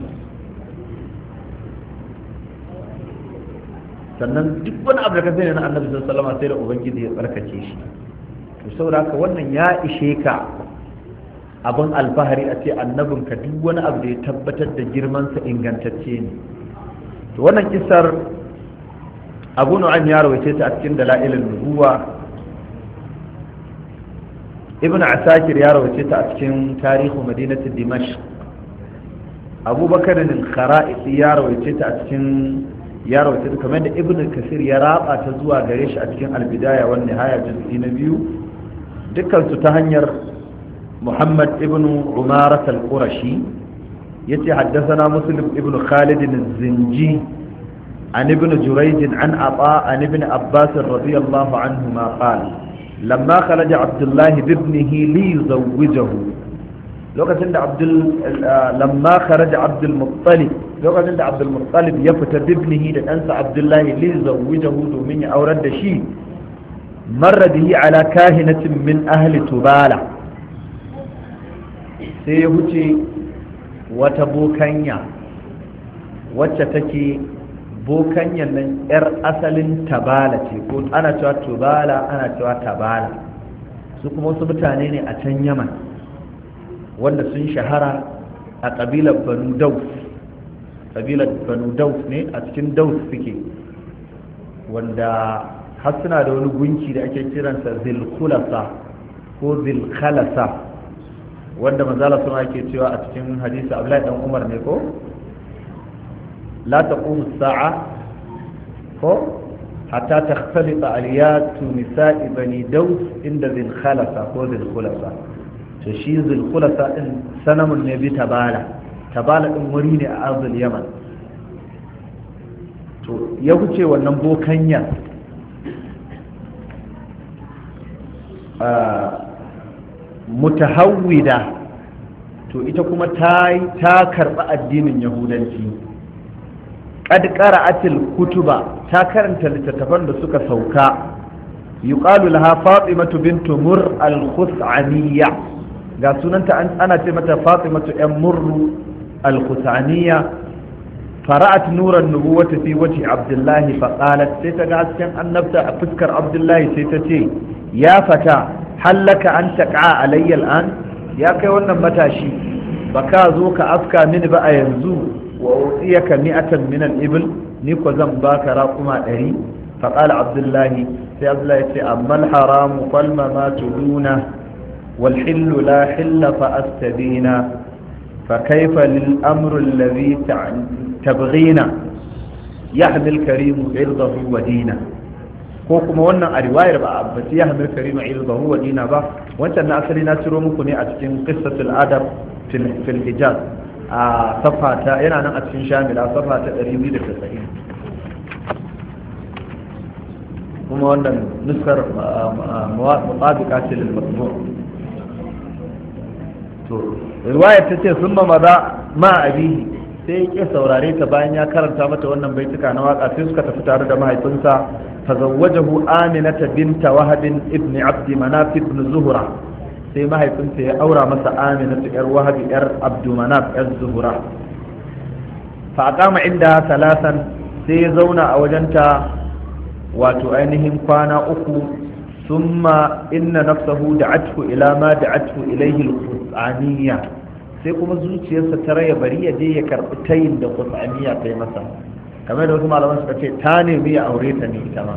sannan duk wani abu da ka sani na annabi sallallahu alaihi wasallam sai da ubangiji ya tsarkake shi to saboda haka wannan ya ishe ka abin alfahari a ce annabin ka duk wani abu da ya tabbatar da girman sa ingantacce ne to wannan kisar Abu Nu'aym ya rawaita ta a cikin dalailin nubuwa Ibn Asakir ya rawaita ta a cikin tarihu madinati Dimashq Abu Bakar al-Kharaiti ya rawaita ta a cikin ya rawaita kamar da Ibn Kasir ya raba ta zuwa gare shi a cikin al-Bidaya wan Nihaya juz'i na 2 dukkan su ta hanyar Muhammad ibn Umarat al-Qurashi yace haddathana Muslim ibn Khalid al-Zinji عن ابن جريج عن عطاء عن ابن عباس رضي الله عنهما قال لما خرج عبد الله بابنه ليزوجه لما خرج عبد المطلب عند عبد المطلب يفت بابنه لأنسى عبد الله ليزوجه دومين أورد شيء مر به على كاهنة من أهل تبالة سيهوتي وتبوكنيا وتتكي bokanyan nan yar asalin tabala ce ko ana cewa tubala ana cewa tabala su kuma wasu mutane ne a can yaman wanda sun shahara a ƙabilar banu daus ne a cikin daus suke wanda har suna da wani gunki da ake kiransa zilkulasa ko zilkhalasa wanda manzala suna ake cewa a cikin hadisi Abdullahi dan Umar ne ko لا تقوم الساعة حتى تختلط عليات نساء بني دوس عند ذي الخلفة وذي الخلفة تشيز الخلفة إن سنم النبي تبالة مريني أرض اليمن يوجه ونبو كنيا متهودة ita kuma ta karɓi addinin yahudanci qad qara'atil kutuba ta karanta littattafan da suka sauka yuqalu laha fatimatu bintu mur al-khus'aniyya ga sunanta ana ce mata fatimatu yan murru al-khus'aniyya fara'at nuran nubuwati fi wajhi abdullahi fa qalat sai ta ga hasken annabta a fuskar abdullahi sai ta ce ya fata hallaka an taqa alayya al'an ya kai wannan matashi baka zo ka afka mini ba a yanzu wa utiyaka mi'atan min al-ibl ni ko zan baka raquma 100 fa qala abdullahi sai abdullahi ce amma al-haram falma ma tuduna wal hillu la hilla fa astabina fa kayfa lil amru alladhi tabghina yahmil karimu irdahu wa dina ko kuma wannan a riwayar ba a bace yahmil karimu irdahu wa dina ba wancan na asali na ciro muku ne a cikin qissatul adab fil hijaz a safata yana nan a cikin shamila safata 290 kuma wannan nuskar muqabiqa ce lil matbu' to riwayar tace summa maza ma abihi sai ya saurare ta bayan ya karanta mata wannan baituka na waka sai suka tafi tare da mahaifinsa tazawwajahu aminata binta wahab ibn abd manaf ibn zuhra sai mahaifinsa ya aura masa aminatu yar wahab yar abd manaf yar zuhra fa aqama inda salasan sai ya zauna a wajenta wato ainihin kwana uku thumma inna nafsahu da'athu ila ma da'athu ilayhi al-qur'aniyya sai kuma zuciyarsa ta raya bari ya je ya karɓi tayin da kusaniya ta yi masa kamar da wasu malaman suka ce ta nemi ya aure ta ne ita ma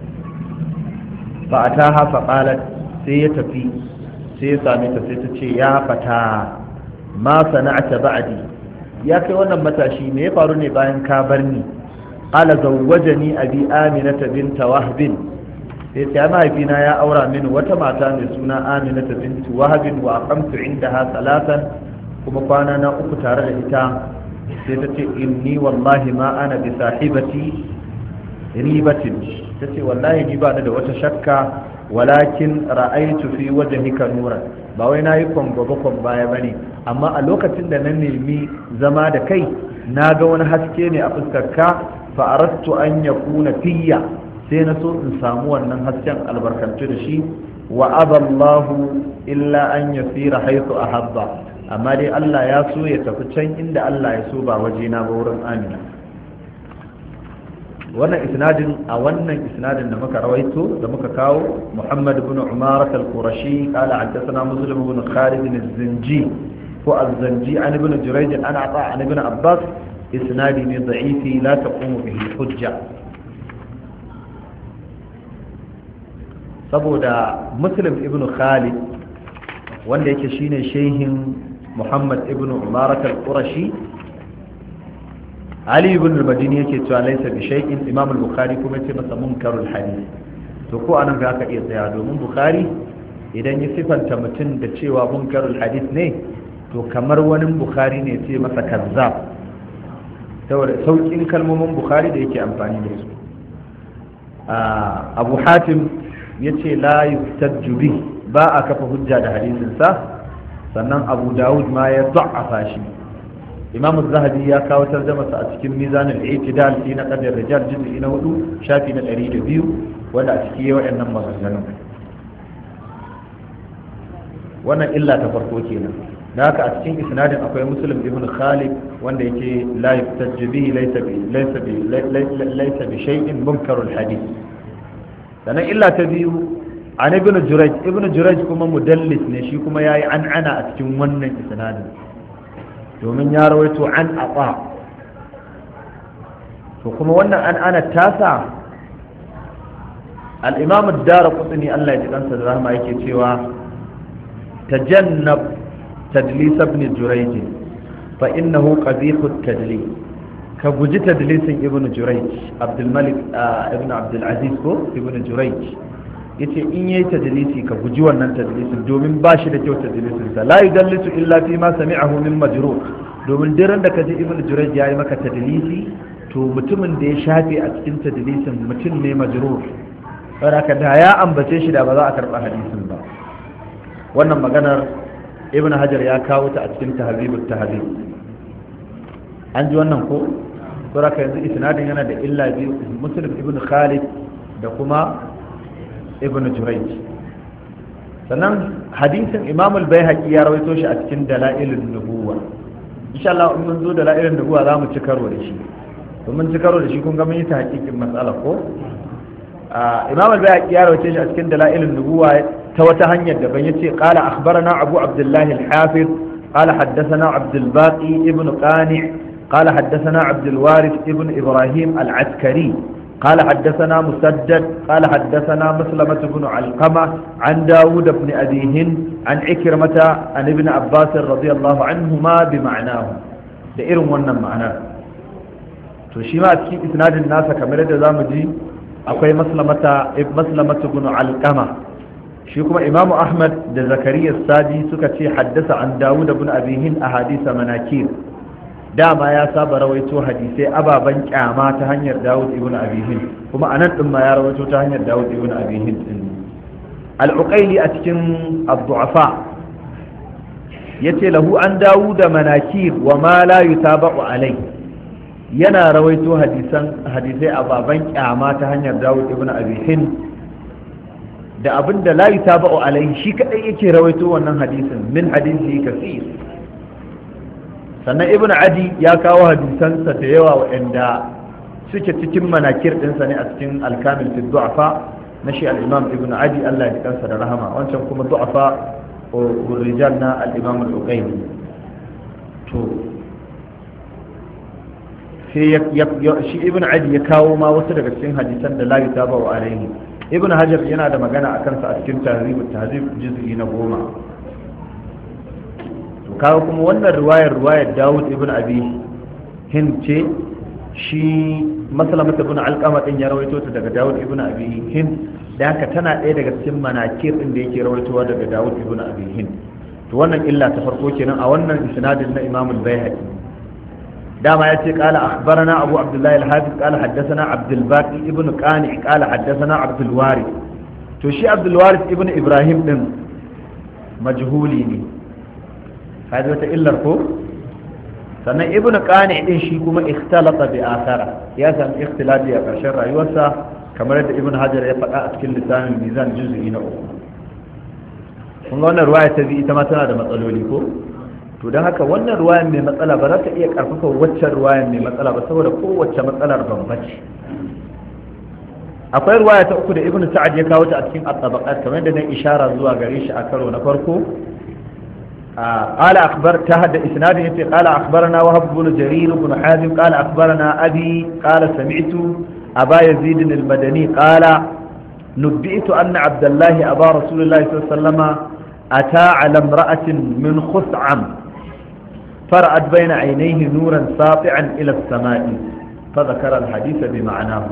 fa ta hafa qalat sai ya tafi sai ya same ta sai ta ce ya fata ma sana'ata ba'di ya kai wannan matashi me ya faru ne bayan ka bar ni qala zawwajani abi aminata binta wahb sai ta mahaifina ya aura mini wata mata mai suna aminata bintu wahb wa aqamtu indaha salatan kuma kwana na uku tare da ita sai ta ce inni wallahi ma ana bi sahibati ribatin ta ce wallahi ni ba da wata shakka walakin ra'aitu fi wajhika nuran ba wai nayi kwangwaba baya bane amma a lokacin da na nemi zama da kai na ga wani haske ne a fuskarka fa aradtu an yakuna fiyya sai na so in samu wannan hasken albarkantu da shi wa aballahu illa an yasira haythu ahabba amma dai Allah ya so ya tafi can inda Allah ya so ba waje na ba wurin Amina wannan isnadin da muka rawaito da muka kawo Muhammad ibn Umar al-Qurashi qala haddathana Muslim ibn Khalid al-Zanji ko al-Zanji an ibn Jurayj an ata an ibn Abbas isnadi ne da'ifi la taqumu bihi hujja saboda Muslim ibn Khalid wanda yake shine shehin Muhammad ibn Umarat al-Qurashi Ali ibn al-Madini yake cewa laysa bi shay'in Imam al-Bukhari kuma yace masa munkarul hadith to ko anan ga ka iya tsaya domin Bukhari idan ya sifanta mutum da cewa munkarul hadith ne to kamar wani Bukhari ne ce masa kazzab saboda saukin kalmomin Bukhari da yake amfani da su Abu Hatim yace la yustajju bi ba a kafa hujja da hadisin sa sannan Abu Dawud ma ya da'afa shi Imam Az-Zahabi ya kawo tarjumarsa a cikin Mizan al-I'tidal fi naqd ar-rijal juz'i na 4 shafi na 102 wanda a cikin wayannan maganganun wannan illa ta farko kenan da haka a cikin isnadin akwai Muslim ibn Khalid wanda yake la yuftajju bihi laysa bi shay'in munkarul hadith sannan illa ta biyu an ibn Jurayj kuma mudallis ne shi kuma yayi an'ana a cikin wannan isnadin domin ya rawaito an aqa to kuma wannan an'ana tasa al-imam ad-Darqutni Allah ya ji kansa da rahma yake cewa tajannab tadlis ibn Jurayj fa innahu qabih at-tadlis ka guji tadlisin ibn Jurayj Abdul Malik ibn Abdul Aziz ko ibn Jurayj yace in yayi tadlisi ka guji wannan tadlisin domin ba shi da kyau tadlisin sa la yudallisu illa fi ma sami'ahu min majruh domin diran da kaji ibnu jurayj yayi maka tadlisi to mutumin da ya shafe a cikin tadlisin mutum ne majruh saboda da ya ambace shi da ba za a karba hadisin ba wannan maganar ibnu hajar ya kawo ta a cikin tahzibut tahzib an ji wannan ko saboda yanzu isnadin yana da illa biyu muslim ibnu khalid da kuma ibn Jurayj. sannan hadisin Imam al-Baihaqi ya rawaito shi a cikin Dalailun Nubuwa. insha Allah in mun zo Dalailun Nubuwa za mu ci karo da shi, mun ci karo da shi kun ga mun yi ta hakikin matsala ko Imam al-Baihaqi ya rawaito shi a cikin Dalailun Nubuwa ta wata hanyar daban yace qala akhbarana Abu Abdullah al-Hafiz qala haddathana Abdul Baqi ibn Qani' قال حدثنا عبد الوارث ابن إبراهيم العسكري قال حدثنا مسدد قال حدثنا مسلمة بن علقمة عن داود بن أبي هند عن عكرمة عن ابن عباس رضي الله عنهما بمعناه دائرهم ونم معناه تشيما أتكي إسناد الناس كمرة دامجي أقوي مسلمة بن علقمة شيكما إمام أحمد دا زكريا السادي سكتي حدث عن داود بن أبي هند أحاديث مناكير dama ya saba rawaito hadisai ababen kyama ta hanyar Dawud ibn Abi Hind, kuma anan din ma ya rawaito ta hanyar Dawud ibn Abi Hind din. Al-Uqayli a cikin Ad-Du'afa yace lahu an Dawud manakir wa ma la yutaba'u alai, yana rawaito hadisai ababen kyama ta hanyar Dawud ibn Abi Hind da abinda la yutaba'u alai shi kadai yake rawaito wannan hadisin min hadisi kasir. sannan ibn adi ya kawo hadisansa da yawa waɗanda suke cikin manakir ɗinsa ne a cikin alkamil fi du'afa na shi al-imam ibn adi Allah ya kansa da rahama, wancan kuma du'afa rijal na al-imam al-uqayli. to sai shi ibn adi ya kawo ma wasu daga cikin hadisan da la yutaba wa alaihi. ibn hajar yana da magana akan sa a cikin tahzib juz'i na 10. kawo kuma wannan ruwayar Dawud ibn Abi Hind ce, shi Maslamah ibn Alqama din ya rawaito ta daga Dawud ibn Abi Hind, da haka tana ɗaya daga cikin manakir din da yake rawaitowa daga Dawud ibn Abi Hind. to wannan illa ta farko kenan a wannan isnadin na Imam al-Baihaqi. dama yace qala akhbarana Abu Abdullah al-Hafiz qala haddathana Abdul Baqi ibn Qani' qala haddathana Abdul Warith. to shi Abdul Warith ibn Ibrahim din majhuli ne, هذا wata illar ko. sannan ibnu qani din shi kuma ikhtalata bi athara, ya san ikhtilafi a ƙarshen rayuwarsa kamar yadda ibnu hajar ya faɗa a cikin lisanin mizan juz'i na 3. kun ga wannan ruwaya ta bi ita ma tana da matsaloli ko, to don haka wannan ruwayan mai matsala ba za ta iya karfafa waccan ruwayan mai matsala ba saboda kowace matsalar bambanci. akwai ruwaya ta uku da ibnu sa'ad ya kawo ta a cikin at-tabaqat kamar yadda na ishara zuwa gare shi a karo na farko. قال تهد إسناد قال أخبرنا وهب بن جرير بن حازم قال أخبرنا أبي قال سمعت أبا يزيد المدني قال نبئت أن عبد الله أبا رسول الله صلى الله عليه وسلم أتى على امرأة من خثعم فرأت بين عينيه نورا ساطعا إلى السماء فذكر الحديث بمعناه.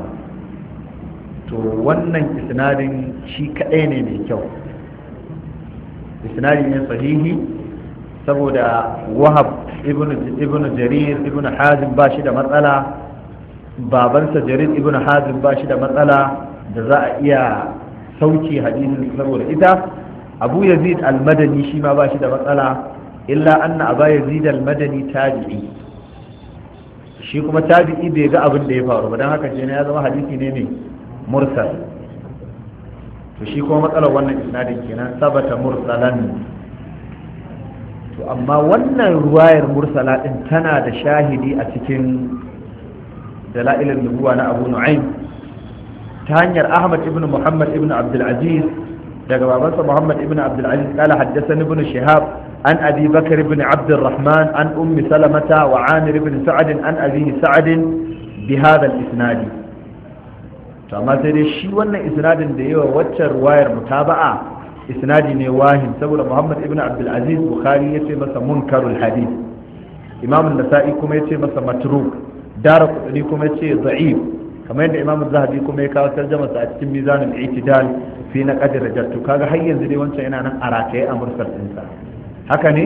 wannan isnadin shi kaɗai ne mai kyau, isnadi ne sahihi saboda wahab ibn jarir ibn hazim ba shi da matsala, babansa jarir ibn hazim ba shi da matsala da za a iya sauke hadisin saboda ita. abu yazid al-madani shi ma ba shi da matsala, illa anna aba yazid al-madani tabi'i, shi kuma tabi'i bai ga abin da ya faru ba, don haka shi ne ya zama hadisi ne mai mursal. to shi kuma matsalar wannan isnadin kenan sabata mursalan. to amma wannan ruwayar mursala din tana da shahidi a cikin dalailin nubuwa na Abu Nu'aym ta hanyar Ahmad ibn Muhammad ibn Abdul Aziz daga babansa Muhammad ibn Abdul Aziz qala haddathani ibn Shihab an Abi Bakr ibn Abd الرحمن an Ummi Salamah wa Amir ibn Sa'd an Abi Sa'd bi hadha al-isnad. to amma sai dai shi wannan isnadin da yawa waccan ruwayar mutaba'a isnadi ne wahin saboda Muhammad ibn Abdul Aziz Bukhari yace masa munkarul hadith, Imam an-Nasa'i kuma yace masa matruk, Daraqutni kuma yace da'if, kamar yadda Imam az-Zahabi kuma ya kawo tarjuma sa a cikin Mizan al-I'tidal fi naqd ar-rajal. to kaga har yanzu dai wancan yana nan a rataye a mursal ɗinsa, haka ne.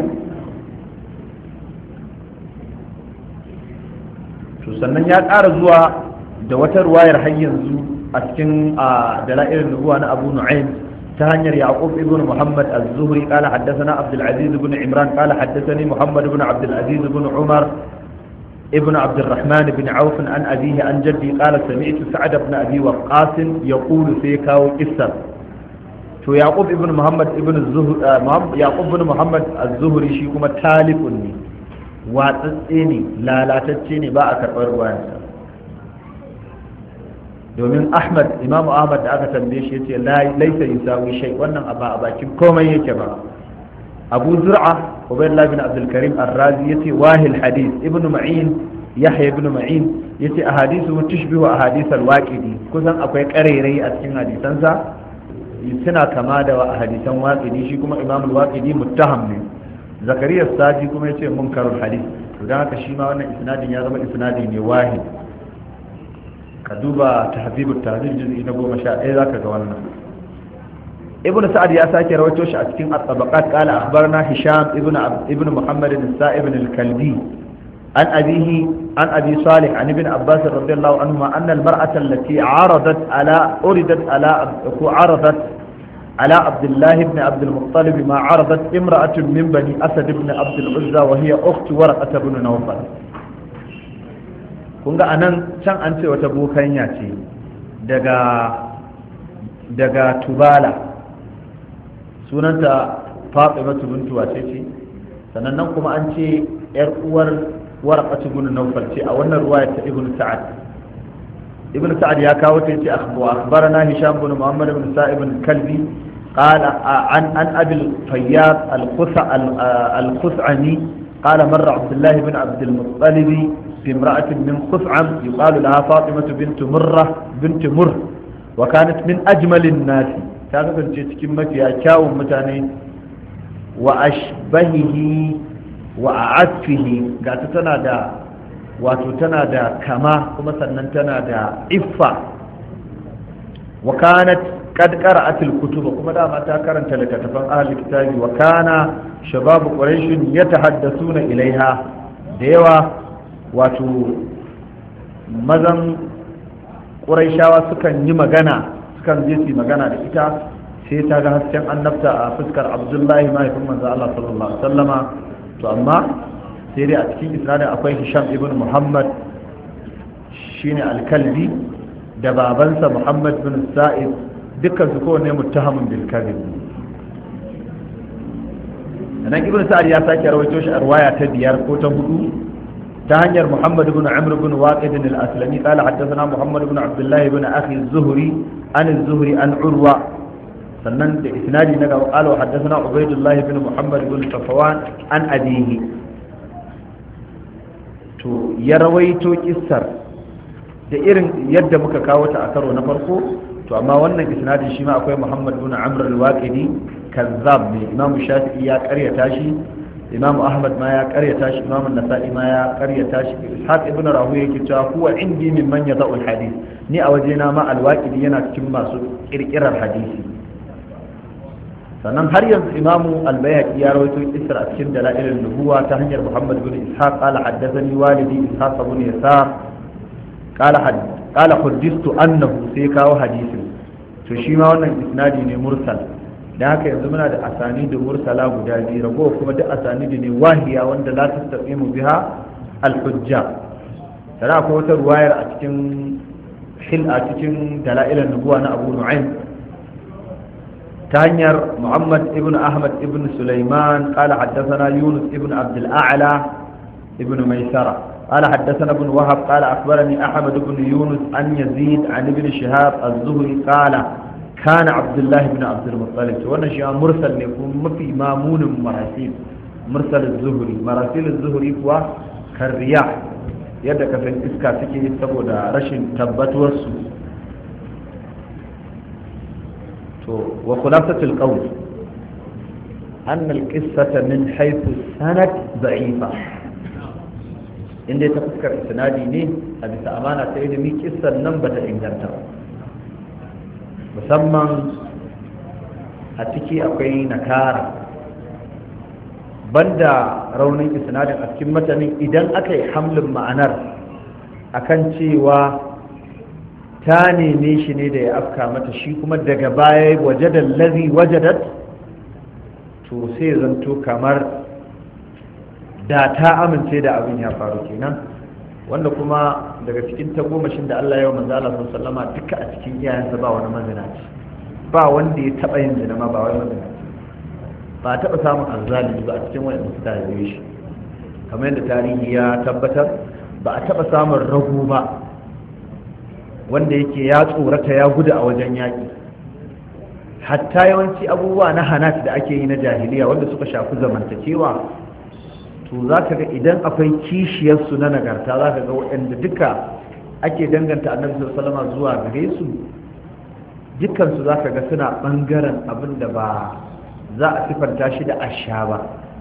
to sannan ya ƙara zuwa da wata ruwayar har yanzu a cikin dalailin nubuwa na Abu Nu'aym ta hanyar Yaqub ibn Muhammad az-Zuhri qala haddathana Abdul Aziz ibn Imran qala haddathani Muhammad ibn Abdul Aziz ibn Umar ibn Abd الرحمن ibn Auf an abihi an jaddi qala sami'tu Sa'd ibn Abi Waqqas yaqulu fi kaw qissa to yaqub ibn muhammad az-zuhri shi kuma talifun ne, watsatse ne, lalatacce ne, ba a karɓar ruwayansa. domin imamu ahmad da aka tambaye shi yace laisa yusawi shay, wannan ba a bakin komai yake ba. abu zur'a ubaydullah bin abdul karim ar-razi yace wahil hadith. ibn ma'in yahya ibn ma'in yace ahadithu tushbihu ahadith al-waqidi, kusan akwai karerai a cikin hadisansa suna kama da hadisan waqidi, shi kuma imam al-waqidi muttaham ne. zakariya saji kuma yace munkarul hadith, to dan haka shi ma wannan isnadin ya zama isnadi ne wahid. ka duba tahzibut tahzib juz'i na 11 zaka ga wannan. ibn sa'ad ya sake rawaito shi a cikin at-tabaqat, qala akhbarna hisham ibn muhammad as-sa'ib al-kalbi an abihi an abi salih an ibn abbas radiyallahu anhuma anna al-mar'ata allati 'aradat على عبد الله بن عبد المطلب ما عرضت امرأة من بني أسد بن عبد العزى وهي أخت ورقة بن نوفل. kunga anan can an ce wata bokanya ce daga Tubala, sunanta Fatima bintu wace ce, sannan nan kuma an ce yar uwar Warqah ibn Nawfal ce a wannan ruwaya ta Ibn Sa'ad ya kawo ta yace akhbarana Hisham ibn Muhammad ibn Sa'ib al-Kalbi قال عن أبي الفياض الخثعمي قال مر عبد الله بن عبد المطلب بامرأة من خثعم يقال لها فاطمة بنت مر وكانت من أجمل الناس، كانت تتكلم فيها كاو متاني وأشبهه وأعفه، قالت تنادى وتتنادى كما كما سننتنادى إفة، وكانت قد قرأت الكتب كما دام تكرنت لكتفان أهل الكتاب، وكان شباب قريش يتحدثون إليها ديوا واتو مزن قريشاوا سكن يمغنا سكن جيسي مغنا لإتا سيتا غهستين أن نفتا فسكر عبد الله ما يكون من الله صلى الله عليه وسلم. فأما سيري أتكين إسرائيل أقوي هشام ابن محمد شيني الكلبي دبابنسا محمد بن السائب dukkan su kowanne muttahamun bil kadhib. anan ibn sa'ad ya sake rawaito shi a riwaya ta biyar ko ta hudu ta hanyar muhammad ibn amr ibn waqid al-aslami qala haddathana muhammad ibn abdullah ibn akhi az-zuhri an urwa, sannan da isnadi na ga qala haddathana ubaydullah ibn muhammad ibn safwan an abihi. to ya rawaito kissar da irin yadda muka kawo ta a karo na farko, to amma wannan isnadin shi ma akwai Muhammad ibn Amr al-Waqidi kazzab ne. Imam Shafi'i ya karyata shi, Imam Ahmad ma ya karyata shi, Imam Nasa'i ma ya karyata shi. Ishaq ibn Rahuya yake cewa huwa indi mimman yada'u al-hadith, ni a wajena ma al-Waqidi yana cikin masu kirkirar hadisi. sannan har yanzu Imam al-Bayhaqi ya rawaito isra a cikin Dalail an-Nubuwa ta hanyar Muhammad ibn Ishaq qala haddathani walidi Ishaq ibn Yasar qala huddistu annahu sai kawo hadisin. to shi ma wannan isnadi ne mursal, da haka yanzu muna da asanidu mursala guda biyu, ragowa kuma duk asanidu ne wahiya wanda la tastaqimu biha al-hujja. sana akwai wata ruwayar a cikin dalail an-nubuwa na Abu Nu'aym ta hanyar Muhammad ibn Ahmad ibn Sulaiman qala haddathana Yunus ibn Abd al-A'la ibn Maysara قال حدثنا ابن وهب قال أخبرني أحمد بن يونس عن يزيد عن ابن شهاب الزهري قال كان عبد الله بن عبد المطلب. وانا شيء مرسل يكون ما في مامون مراسيل مرسل الزهري، مراسيل الزهري هو كالرياح يدك في الإسكا سكي يتبو دا رشن تبت وسو. وخلاصة القول أن القصة من حيث السند ضعيفة، inda ta fuskar isnadi ne a bisa amana ta ilimi kissan nan bata inganta ba, musamman a ciki akwai nakara banda raunin isnadin a cikin matanin. idan aka yi hamlin ma'anar akan cewa ta neme shi ne da ya afka mata, shi kuma daga baya wajada allazi wajadat, to sai zanto kamar da ta amince da abin ya faru kenan, wanda kuma daga cikin tagomashin da Allah ya manzo Allah sallama duka a cikin iyayensa ba wani mazinaci. ba wanda ya taɓa yin zina ma ba wai wanda ba a taɓa samun azzalimi ba a cikin wanda suka haife shi kamar yadda tarihi ya tabbatar ba a taɓa samun rago ba wanda yake ya tsorata ya gudu a wajen yaƙi hatta yawanci abubuwa na hanat da ake yi na jahiliya wanda suka shafi zamantakewa to za ka ga idan akwai kishiyarsu na nagarta za ka ga waɗanda duka ake danganta annabi sallallahu alaihi zuwa gare su dukkansu za ka ga suna ɓangaren abin da ba za a sifanta shi da asha ba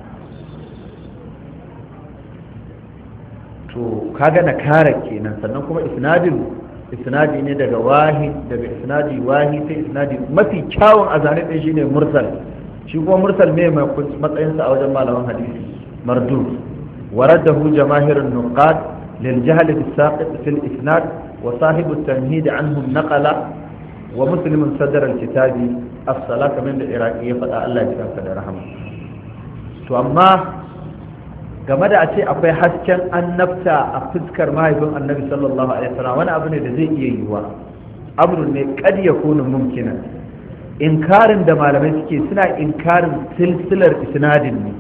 to kaga na kara kenan sannan kuma isnadi ne daga wahi daga isnadi wahi sai isnadi mafi kyawun a zane ɗin shine mursal shi kuma mursal ne mai matsayinsa a wajen malaman hadisi mardud waradahu jamaahirun nuqad lil jahl bis saqit fil isnad wa sahibu at-tamhid anhum naqala wa muslim sadar al-kitabi as-salat min al-iraqi ya fada Allah ya tsaka da rahama to amma game da a ce akwai hasken annabta a fuskar mahaifin annabi sallallahu alaihi wasallam wani abu ne da zai iya yiwuwa abu ne kad ya kunu mumkina inkarin da malamai suke suna inkarin silsilar isnadin ne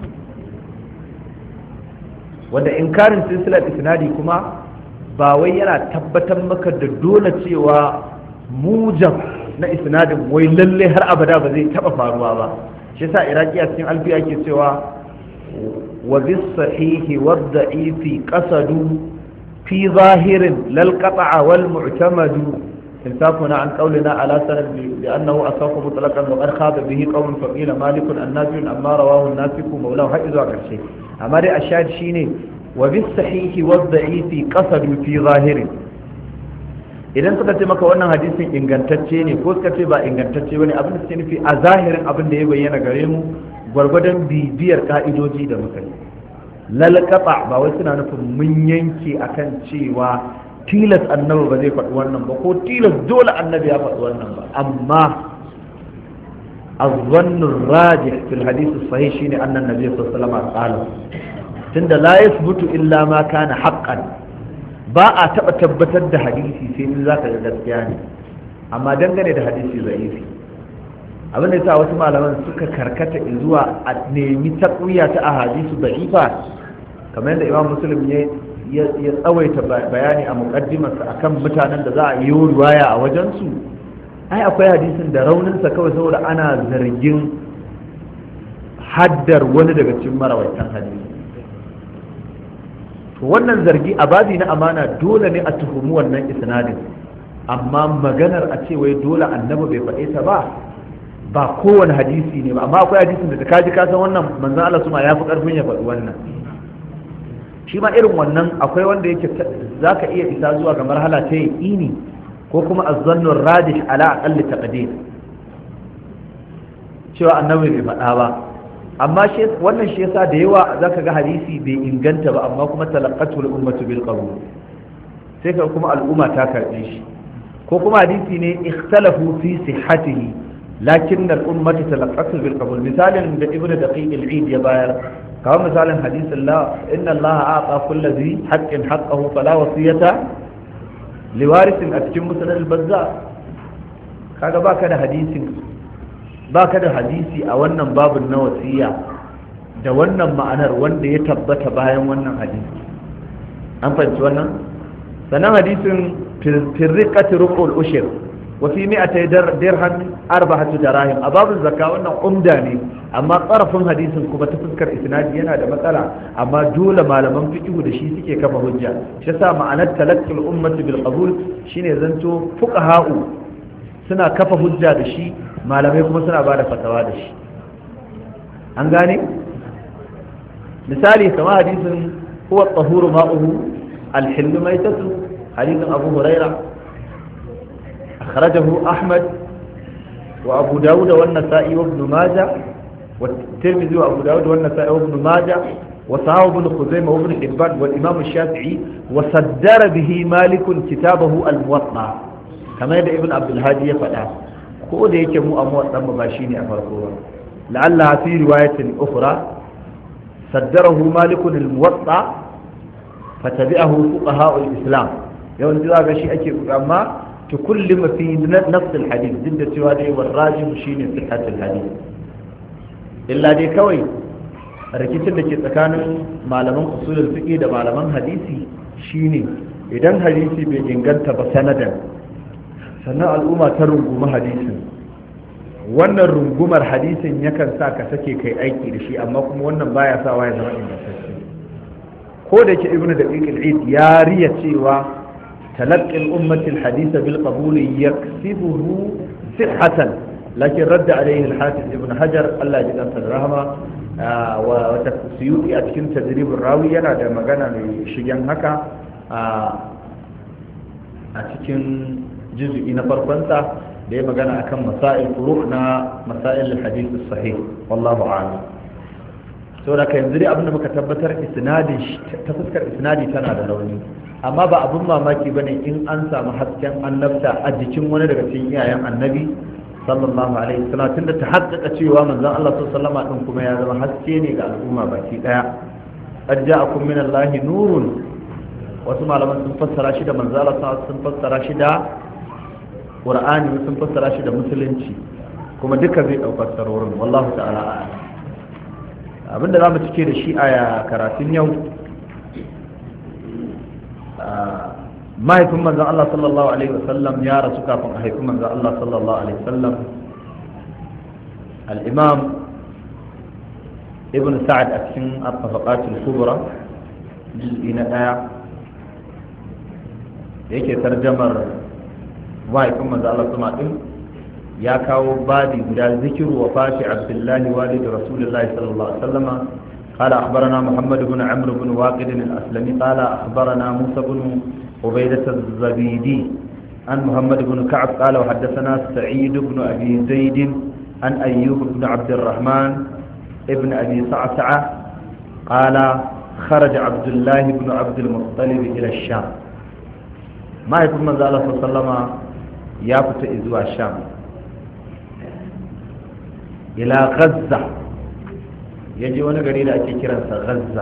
wanda inkarin silsilar isnadi kuma ba wai yana tabbatar maka da dole cewa mujam na isnadin wai lalle har abada ba zai taba faruwa ba shi yasa iraki a cikin alfiya ke cewa وبالصحيح والضعيف قصدوا في ظاهر لا القطع والمعتمد انصافنا عن قولنا على سند لأنه أصف مطلقا وقد خاض به قوم فقيل مالك النافع أما رواه الناسك مولاه حيث ذاك الشيء أما دي أشاد شيني وبالصحيح والضعيف قصدوا في ظاهر idan suka ce maka wannan hadisin ingantacce ne ko suka ce ba ingantacce bane abin da suke nufi a zahirin abin da ya bayyana gare mu gwargwadon bibiyar ka'idoji da muka yi lalqata ba wai suna nufin mun yanke akan cewa tilas annabi ba zai faɗi wannan ba ko tilas dole annabi ya faɗi wannan ba amma الظن الراجح في الحديث الصحيح شيء أن النبي صلى الله عليه وسلم قال تند لا يثبت إلا ما كان حقا ba a taɓa tabbatar da hadisi sai in za ka ga gaskiya ne amma dangane da hadisi zaifi abin da yasa wasu malaman suka karkata zuwa a nemi taqwiya ta ahadisu da'ifa kamar yadda Imam Muslim ya tsawaita bayani a muqaddimarsa akan mutanen da za a yi riwaya a wajen su ai akwai hadisin da rauninsa kawai saboda ana zargin haddar wani daga cikin marawaitan hadisi to wannan zargi a babi na amana dole ne a tuhumi wannan isnadin amma maganar a ce wai dole annabi bai faɗe ta ba kowane hadisi ne ba amma akwai hadisin da kaji ka san wannan manzon Allah suma ya fi karfin ya faɗi wannan shi ma irin wannan akwai wanda yake zaka iya isa zuwa ga marhala ta yaqini ko kuma az-zannu rajih ala aqalli taqdir cewa annabi bai faɗa ba amma wannan shi yasa da yawa zaka ga hadisi bai inganta ba amma kuma talaqqatu al-ummatu bil qabul sai ka kuma al'umma ta karbe shi ko kuma hadisi ne ikhtalafu fi sihhatihi lakin al-ummatu talaqqatu bil qabul misalin da ibnu daqiq al-eid ya bayar kawai misalin hadisin la inna allaha a'ta kulli dhi haqqin haqqahu fala wasiyata liwarithin a cikin musnad al-bazzar kaga baka da hadisi a wannan babin na wasiya da wannan ma'anar wanda ya tabbata bayan wannan hadisi an fahimci wannan sannan hadisin firriqati ruqul ushir wa fi mi'atay dirham arba'atu darahim a babin zakka wannan umda ne amma tsarafin hadisin kuma ta fuskar isnadi yana da matsala amma dole malaman fiqh da shi suke kafa hujja shi yasa ma'anar talaqqul ummati bil qabul shine zanto fuqaha'u suna kafa hujja da shi malamai kuma suna ba da fatawa da shi an gane misali kama hadisin huwa tahuru ma'uhu alhillu maitatu hadisin abu huraira akhrajahu ahmad wa abu dawud wa an-nasa'i wa ibn majah wa tirmidhi wa abu dawud wa an-nasa'i wa ibn majah wa sahahu ibn khuzaimah wa ibn hibban wal imam ash-shafi'i wa saddara bihi malik kitabahu al-muwatta kamar da ibn abdul hadi ya faɗa ko da yake mu amma wadan ba shine a farko ba la'alla fi riwayatin ukhra saddarahu malik al-muwatta fatabi'ahu fuqaha al-islam yawan da ga shi ake amma tukullima fi nafs al-hadith duk da cewa dai warrajim shine sihhat al-hadith illa dai kawai rikicin da ke tsakanin malaman usulul fiqh da malaman hadisi shine idan hadisi bai inganta ba sanadan sannan al'umma ta rungumi hadisin wannan rungumar hadisin yakan sa ka sake kai aiki da shi amma kuma wannan baya sa ya zama ingantacce ko da ke ibnu daqiq al-eid ya riya cewa talaqqi al-ummati al-hadith bil qabul yaksibuhu sihhatan lakin radda alayhi al-hafiz ibn hajar Allah ya ji rahama wa tafsiri a cikin tadrib rawi yana da magana mai shigen haka a cikin juz'i na farkonsa da ya magana akan masail furuq na masail al-hadith as-sahih wallahu a'lam saboda kai yanzu dai abinda muka tabbatar isnadin ta fuskar isnadi tana da rauni amma ba abun mamaki bane in an samu hasken annabta a jikin wani daga cikin iyayen annabi sallallahu alaihi wasallam tunda ta haƙƙaƙa cewa manzon Allah sallallahu alaihi wasallam din kuma ya zama haske ne ga al'umma baki daya qad ja'akum min Allahi nurun wasu malaman sun fassara shi da manzon Allah sallallahu alaihi wasallam sun fassara shi da Qur'ani sun fassara shi da musulunci kuma duka zai ɗaukar sarorin wallahu ta'ala abinda za mu cike da shi a karatun yau mahaifin manzan Allah sallallahu alaihi wasallam ya rasu kafin a haifin manzan Allah sallallahu alaihi wasallam al-imam ibn sa'ad a cikin at-tabaqatul kubra juz'i na 1 yake tarjamar mahaifin manzo Allah sama din ya kawo babi guda zikiru wa fashi abdullahi walid rasulullahi sallallahu alaihi wasallam قال أخبرنا محمد بن عمرو بن واقد الأسلمي قال أخبرنا موسى بن عبيدة الزبيدي عن محمد بن كعب قال وحدثنا سعيد بن أبي زيد عن أيوب بن عبد الرحمن ابن أبي صعصعة قال خرج عبد الله بن عبد المطلب إلى الشام ما يكون من ذلك صلى الله عليه وسلم ya fita zuwa sham ila gaza ya je wani gari da ake kiransa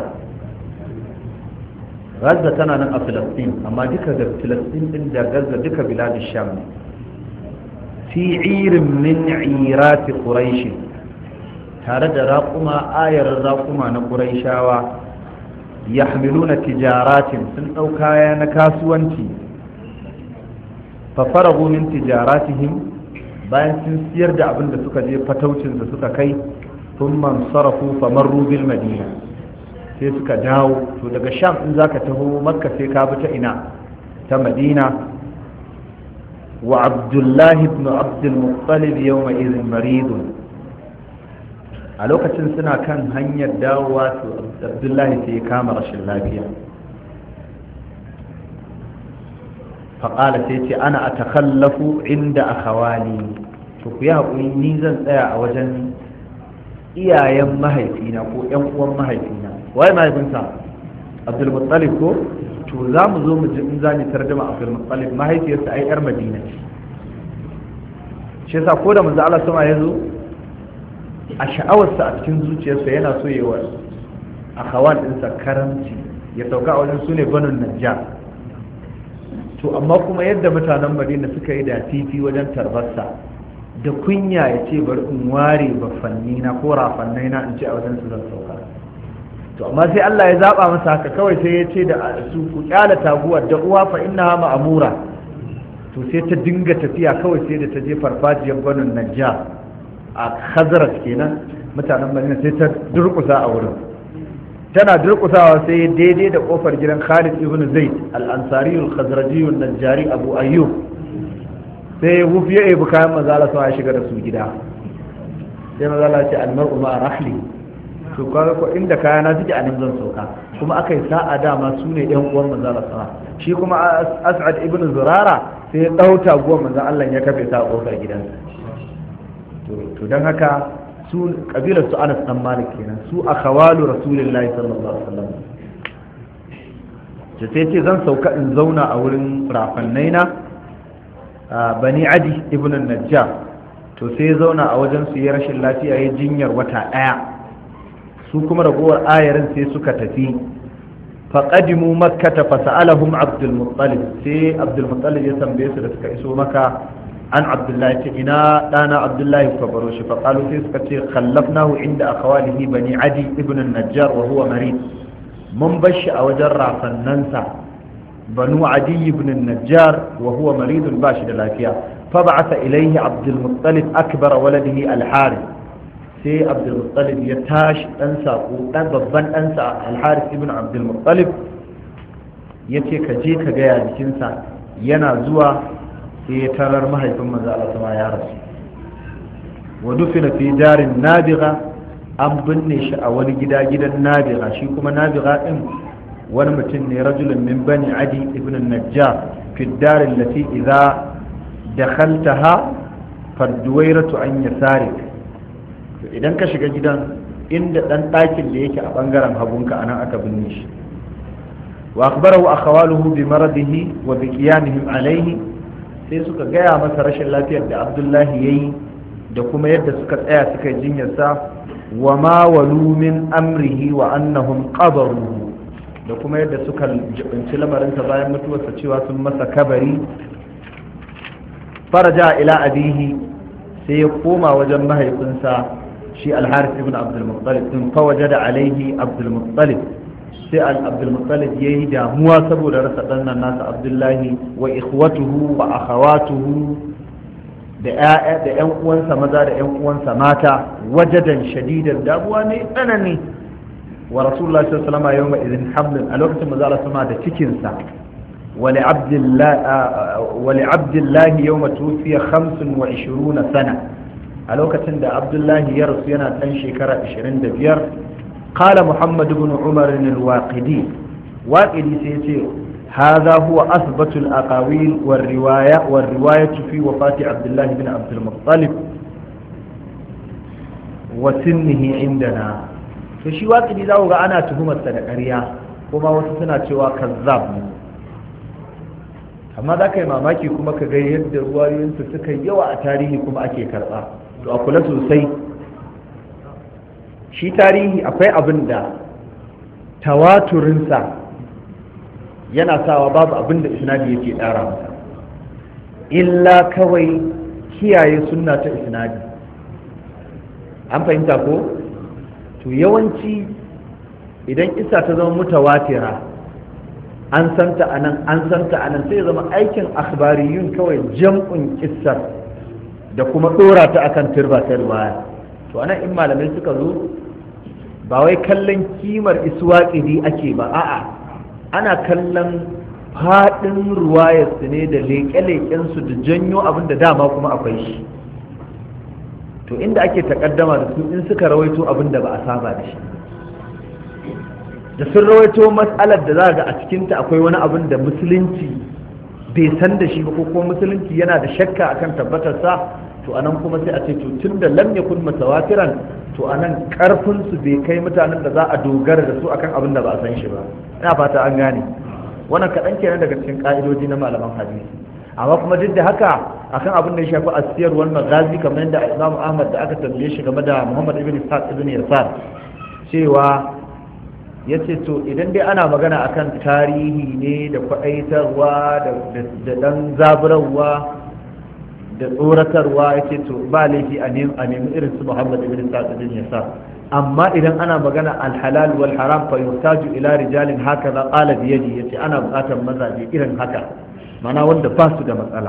gaza tana nan a filistin amma duka da filistin din da gaza duka biladun sham ne fi irin min irati quraish tare da raƙuma ayarin raƙuma na quraishawa yahmiluna tijaratin sun ɗau kaya na kasuwanci fafaragu min tijaratihim bayan sun siyar da abin da suka je fataucin da suka kai sun man sarafu famarru bil madina sai suka dawo to daga sham in zaka taho makka sai ka bi ta ina ta madina wa abdullahi ibn abdul muttalib yawma idhin maridun a lokacin suna kan hanyar dawowa to abdullahi sai ya kama rashin lafiya faƙala sai ce ana a takallafu inda a hawali to ku yi haƙuri ni zan tsaya a wajen iyayen mahaifina ko ƴan uwan mahaifina waye mahaifinsa abdulmuttalib ko to za mu zo mu ji in za mu tarjuma abdulmuttalib mahaifiyarsa ai yar madina ce shi yasa ko da manzo Allah sama ya zo a sha'awarsa a cikin zuciyarsa yana so yawa a hawan ɗinsa karamci ya sauka a wajen su ne banun najjar to amma kuma yadda mutanen madina suka yi da titi wajen tarbarsa da kunya ya ce bari in ware bafanni na ko rafannai na in ce a wajen su zan sauka to amma sai Allah ya zaba masa haka kawai sai ya ce da su ku kyala taguwar da uwa fa innaha ma'mura to sai ta dinga tafiya kawai sai da ta je farfajiyar banun najjar a khazraj kenan mutanen madina sai ta durkusa a wurin tana durkusawa sai daidai da kofar gidan Khalid ibn Zaid al-Ansari al-Khazraji al-Najjari Abu Ayyub sai wufiya ibu kayan mazala sai ya shiga da su gida sai mazala ce al-mar'u ma rahli to kaga ko inda kaya na suke anan zan sauka kuma akai sa'a dama su ne ɗan uwan mazala sa shi kuma As'ad ibn Zurara sai ya dauta guwan manzo Allah ya kafe ta a kofar gidansa to dan haka su kabilar su Anas dan Malik kenan su akhawalu Rasulullahi sallallahu alaihi wasallam sai ce zan sauka in zauna a wurin rafannaina Bani Adi ibn Najjar to sai zauna a wajen su ya rashin lafiya ya jinyar wata daya su kuma ragowar ayarin sai suka tafi فقدموا مكة فسألهم عبد المطلب سي عبد المطلب يتنبيه سلسك إسو مكة عن عبد الله إنا أنا عبد الله فبروش فقالوا سيسك خلفناه عند أخواله بني عدي ابن النجار وهو مريض منبش أوجرع فننسى بنو عدي بن النجار وهو مريض باشد الافيا فبعث اليه عبد المطلب اكبر ولده الحارث سي عبد المطلب يتاش انسى ودان babban ɗansa الحارث ابن عبد المطلب yace ka je ka ga jikinsa yana zuwa sai ya tarar mahaifin manzo Allah sama ya rasu wa dufina fi darin nabiga an binne shi a wani gidan nabiga shi kuma nabiga din wani mutum ne rajulun min bani adi ibn najjar fi darin lati idza dakhaltaha farduwairatu an yasarik idan ka shiga gidan inda dan ɗakin da yake a bangaren hagunka anan aka binne shi wa akhbarahu akhawaluhu bi maradihi wa bi qiyanihim alayhi sai suka gaya masa rashin lafiyar da Abdullahi yayi da kuma yadda suka tsaya suka yi jinyarsa wa ma walu min amrihi wa annahum qabaruhu da kuma yadda suka jibinci lamarinsa bayan mutuwarsa cewa sun masa kabari faraja ila abihi sai ya koma wajen mahaifinsa shi al-harith ibn abdul muttalib din fa wajada alaihi abdul muttalib sai abdul muttalib yayi damuwa saboda rasa dannan nasa abdullahi wa ikhwatuhu wa akhawatuhu da ƴan uwansa maza da ƴan uwansa mata wajadan shadidan damuwa ne tsanani wa rasulullah sallallahu alaihi wasallam yawma idhin hamlin a lokacin manzo Allah sama da cikin sa wa li abdillah yawma tufiya 25 sana a lokacin da abdullahi ya rasu yana dan shekara 25 qala muhammad ibn umar al-waqidi waqidi sai yace hadha huwa athbatu al-aqawil والروايه في وفاه عبد الله بن عبد المطلب وسنه عندنا to shi waƙidi za ku ga ana tuhumarsa da ƙarya kuma wasu suna cewa kazzab ne amma za ka yi mamaki kuma ka ga yadda ruwayoyinsu suka yawa a tarihi kuma ake karɓa to a kula sosai shi tarihi akwai abin da tawaturinsa yana sawa babu abin da isnadi yake ɗara masa illa kawai kiyaye sunna ta isnadi an fahimta ko to yawanci idan isa ta zama mutawatira an santa anan sai zama aikin akhbariyun kawai jam'un kissar da kuma dora ta akan turba ta riwaya to anan in malamai suka zo ba wai kallon kimar iswaqidi ake ba a'a ana kallon fadin ruwayar su ne da leƙe-leƙen su da janyo abin da dama kuma akwai shi to inda ake takaddama da su in suka rawaito abin da ba a saba da shi da sun rawaito mas'alar da za ga a cikinta akwai wani abin da musulunci bai san da shi ba ko kuma musulunci yana da shakka akan tabbatarsa to anan kuma sai a ce to tun da lam yakun mutawatiran to anan karfin su bai kai mutanen da za a dogara da su akan abin da ba a san shi ba ina fata an gane wannan kaɗan kenan daga cikin ƙa'idoji na malaman hadisi amma kuma duk da haka akan abin da ya shafi asiyar wal magazi kamar yadda Imam Ahmad da aka tambaye shi game da Muhammad ibn Ishaq ibn Yasar cewa yace to idan dai ana magana akan tarihi ne da kwaɗaitarwa da dan zaburarwa da tsoratarwa yace to ba laifi a nemi irin su Muhammad ibn Ishaq ibn Yasar amma idan ana magana al-halal wal haram fa yuhtaju ila rijalin hakaza qala bi yadi yace ana buƙatar mazaje irin haka mana wanda ba su da matsala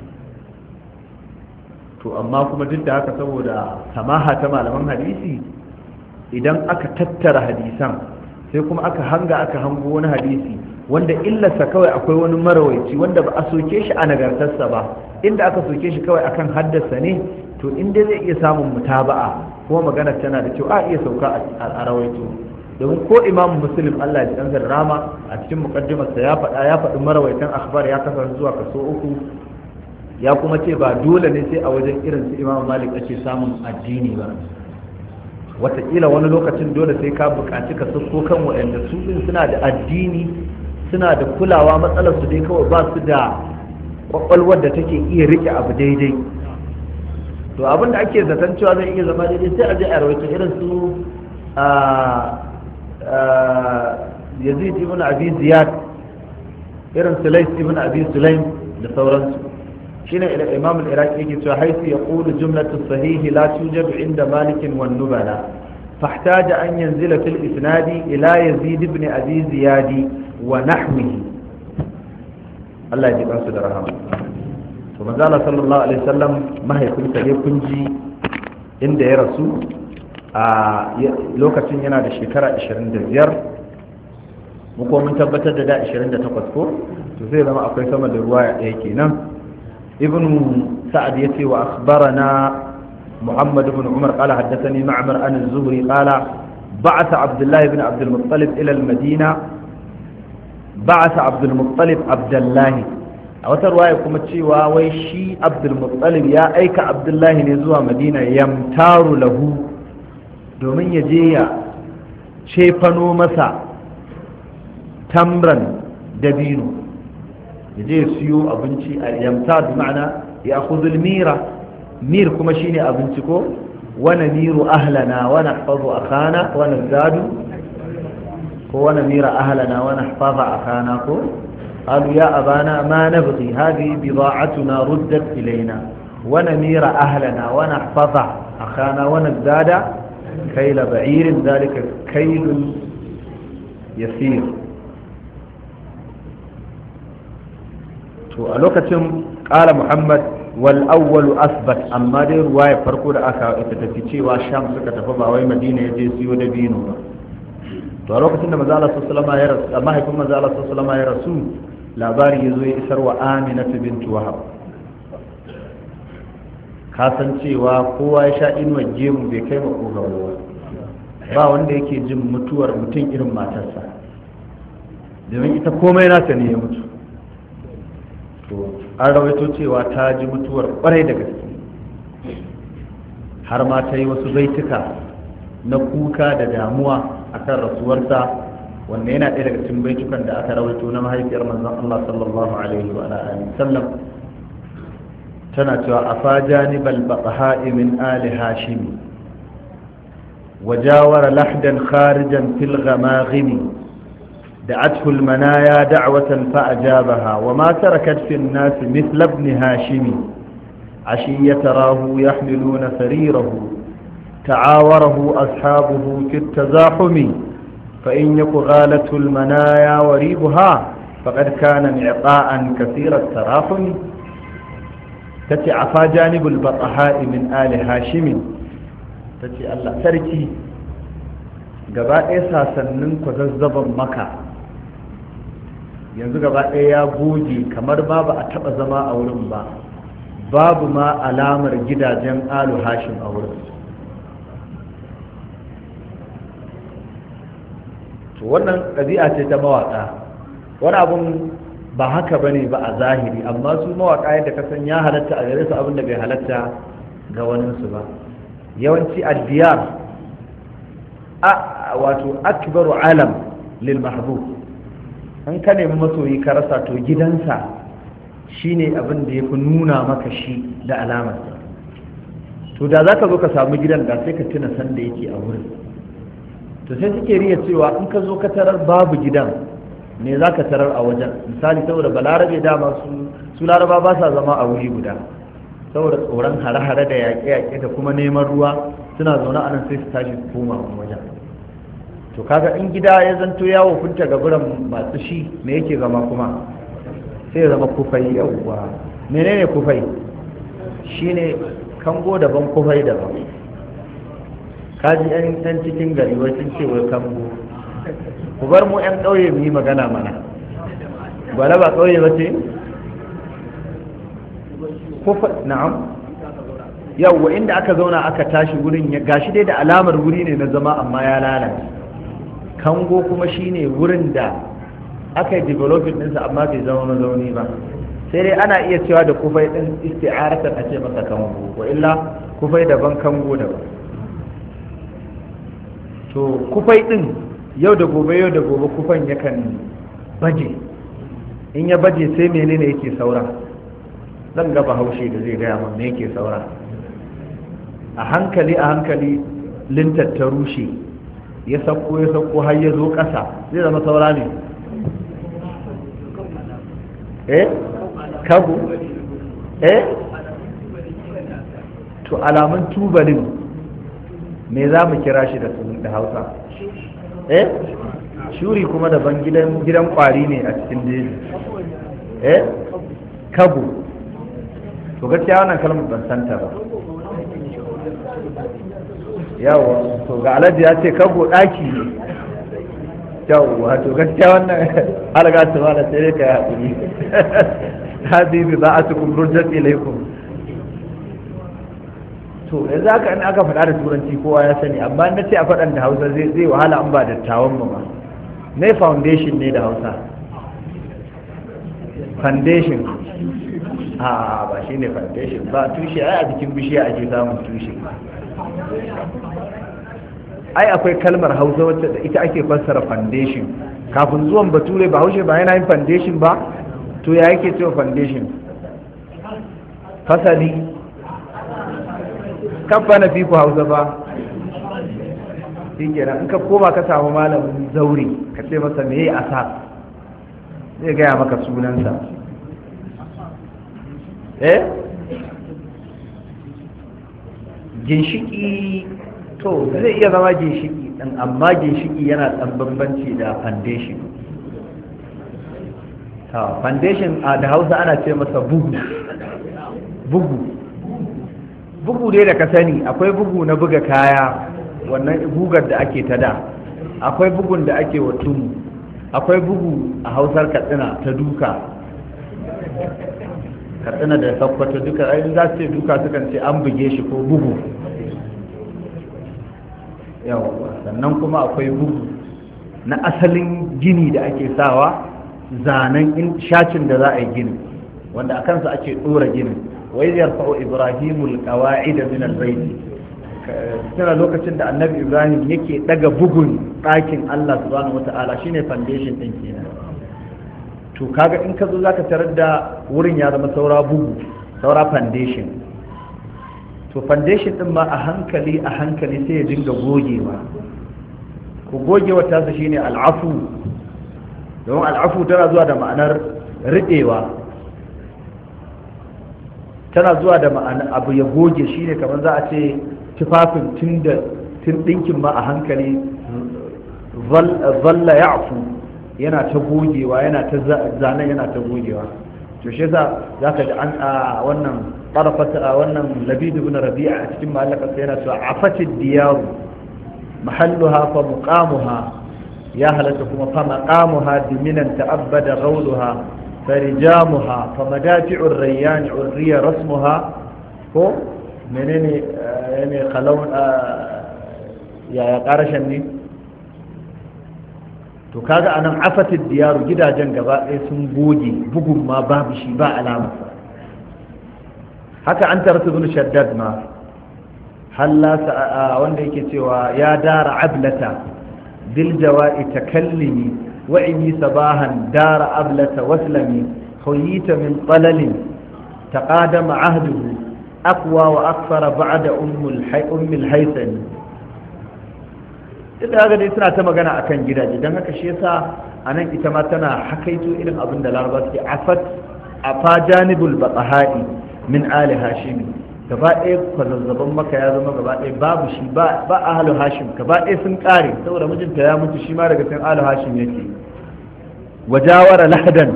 to amma kuma duk da haka saboda samaha ta malaman hadisi idan aka tattara hadisan sai kuma aka hango wani hadisi wanda illarsa kawai akwai wani marawaici wanda ba a soke shi a nagartarsa ba inda aka soke shi kawai akan haddasa ne to inda zai iya samun mutaba'a kuma maganar tana da kyau a iya sauka a rawaito domin ko imam muslim Allah ya ji rama a cikin mukaddimarsa ya faɗi marawaitan akhbar ya kasance zuwa kaso 3 ya kuma ce ba dole ne sai a wajen irin su imam malik ake samun addini ba wataƙila wani lokacin dole sai ka buƙaci ka sako kan waɗanda su ɗin suna da addini suna da kulawa matsalar su dai kawai ba su da ƙwaƙwalwar da take iya riƙe abu daidai to abin da ake zaton cewa zai iya zama daidai sai a je a rawaito irin su yazid ibn abi ziyad irin sulais ibn abi sulaim da sauransu shine imam al-iraqi yake cewa haisu yaqulu jumlatu sahihi la tujadu inda malik wan nubala فاحتاج أن ينزل في الإسناد إلى يزيد بن أبي زياد ونحوه الله يجب أن صدر رحمه ثم قال صلى الله عليه وسلم ما هي كنت يكنجي عند يا رسول lokacin yana da shekara 25 mu kuma mun tabbatar da 28 ko to zai zama akwai sama da ruwaya ɗaya kenan ibnu sa'ad yace wa akhbarana محمد بن عمر قال حدثني معمر عن الزهري قال بعث عبد الله بن عبد المطلب إلى المدينة بعث عبد المطلب عبد الله أو ترواية كما تشيوا ويشي عبد المطلب يا أيك عبد الله نزوى مدينة يمتار له دومين يجي شيفنو مسا تمرا دبينو يجي سيو أبنشي يمتار بمعنى يأخذ الميرة mir kuma shine abinci ko wana miru ahlana wa nahfazu akhana wa nazadu ko wana mira ahlana wa nahfaza akhana ko qalu ya abana ma nabghi hadhihi bida'atuna ruddat ilayna wa namira ahlana wa nahfaza akhana wa nazada kayla ba'irin dhalika kaylun yasir to a lokacin qala muhammad والأول أثبت أما دي رواية فرقود أكا إتتفيتي وشام سكة فبا مدينة يجي سيو دبينو تولوك سنة مزالة صلى الله عليه وسلم أما يكون مزالة صلى الله عليه وسلم لا باري يزوي إسر وآمنة بنت وهب kasancewa kowa ya sha inuwar gemu bai kai makogawa ba wanda yake jin mutuwar mutum irin matarsa domin ita komai nata ne ya mutu an rawaito cewa ta ji mutuwar kwarai da gaske har ma ta yi wasu baituka na kuka da damuwa akan rasuwarsa wanda yana ɗaya daga cikin baitukan da aka rawaito na mahaifiyar manzon Allah sallallahu alaihi wa alihi sallam tana cewa afa janibal baqaha'i min ali hashim وجاور لحدا خارجا في الغماغم دعته المنايا دعوة فأجابها وما تركت في الناس مثل ابن هاشم عشية تراه يحملون سريره تعاوره أصحابه في التزاحم فإن يك غالته المنايا وريبها فقد كان معطاء كثير التراحم تتعفى جانب البطحاء من آل هاشم تتي الله تركي gaba ɗaya sasannin kwazazzaban maka yanzu gaba ɗaya ya goge kamar ba a taɓa zama a wurin ba babu ma alamar gidajen alu hashim a wurin to wannan ɗabi'a ce ta mawaƙa wani abun ba haka bane ba a zahiri amma su mawaƙa yadda ka san ya halatta a gare su abin da bai halatta ga waninsu ba yawanci addiyar wato akbaru alam lil mahbub an ka nemi masoyi ka rasa to gidansa shine abin da yafi nuna maka shi da alamarsa to da zaka zo ka samu gidan da sai ka tuna san da yake a wurin to sai suke riya cewa in ka zo ka tarar babu gidan me zaka tarar a wajen misali saboda balarabe dama su laraba ba sa zama a wuri guda saboda tsoron hare-hare da yaƙe-yaƙe da kuma neman ruwa suna zaune a nan sai su tashi su koma wajen to kaga in gida ya zanto yawo funta gaburan masu shi me yake zama kuma sai ya zama kufai yawwa menene kufai shine kango daban kufai daban kaji yan cikin gari wai sun ce wai kango ku bar mu yan ƙauye mu yi magana mana gwale ba ƙauye ba ce kufa na'am yawwa inda aka zauna aka tashi wurin ya gashi dai da alamar wuri ne na zama amma ya lalace kango kuma shine wurin da aka yi developing ɗinsa amma bai zama mazauni ba sai dai ana iya cewa da kufai ɗin isti'aratar a ce masa kango wa illa kufai daban kango daban to kufai ɗin yau da gobe kufan yakan baje in ya baje sai menene yake saura zan ga bahaushe da zai gaya mun me yake saura a hankali lintar ta rushe ya sauko har ya zo ƙasa zai zama saura ne kago to alamun tubalin me za mu kira shi da hausa shuri kuma daban gidan kwari ne a cikin jeji kago to gaskiya wannan kalmar ban santa ba yawa to ga alhaji ya ce kago daki ne yawa to gaskiya wannan alaga ta mala sai ka haƙuri hadisi za a cikin rujjat ilaikum to yanzu haka in aka faɗa da turanci kowa ya sani amma na ce a faɗan da hausa zai wahala an ba da tawon ba ne foundation ne da hausa foundation ba shi ne foundation ba tushe ai a jikin bishiya ake samun tushe ai akwai kalmar hausa wacce da ita ake fassara foundation kafin zuwan bature ba haushe ba yana yin foundation ba to ya yake cewa foundation fasali kafa na fi ku hausa ba shi kenan in ka koma ka samu malamin zauri ka ce masa me ya asa zai gaya maka sunansa ginshiki to zai iya zama ginshiki ɗin amma ginshiki yana ɗan bambanci da foundation foundation da hausa ana ce masa bugu dai da ka sani akwai bugu na buga kaya wannan gugar da ake ta da akwai bugun da ake wa tumu akwai bugu a hausar katsina ta duka katsina da sakkwato duka ayin za su ce duka sukan ce an buge shi ko bugu yawa sannan kuma akwai bugu na asalin gini da ake sawa zanen shacin da za a yi gini wanda a kansa ake ɗora ginin wai yarfa'u ibrahimul qawa'id min al-bayt tana lokacin da annabi ibrahim yake daga bugun ɗakin Allah subhanahu wata'ala shine foundation din kenan to kaga in ka zo zaka tarar da wurin ya zama saura bugu saura foundation to foundation din ma a hankali sai ya dinga gogewa ko gogewa ta su shine al'afu don al'afu tana zuwa da ma'anar riɗewa tana zuwa da ma'anar abu ya goge shine kamar za a ce tufafin tun ɗinkin ma a hankali zalla ya afu yana ta gogewa yana ta zanen yana ta gogewa to shi za ka ji an a wannan ƙarfata a wannan labidu bin rabi'a a cikin ma'allaka sai yana cewa afatid diyaru mahalluha fa muqamuha ya halatta kuma fa maqamuha diminan ta'abbada ghawluha farijamuha fa madafi'ur rayyan urriya rasmuha ko menene ne khalawun ya karashin ne to kaga anan afatid diyaru gidajen gaba ɗaya sun goge bugun ma babu shi ba alama haka an tarsu bin shaddad ma halla wanda yake cewa ya dara ablata bil jawa'i takallimi wa inni sabahan dara ablata waslami khuyita min talalin taqadama ahduhu aqwa wa akthara ba'da ummul haythami ita ga dai suna ta magana akan gidaje dan haka shi yasa anan ita ma tana hakaito irin abin da Laraba suke afa janibul batahai min ali hashim gaba ɗaya kwazazzaban maka ya zama gaba ɗaya babu shi ba ahlu hashim gaba ɗaya sun ƙare saboda mijinta ya mutu shi ma daga cikin ahlu hashim yake wajawara lahadan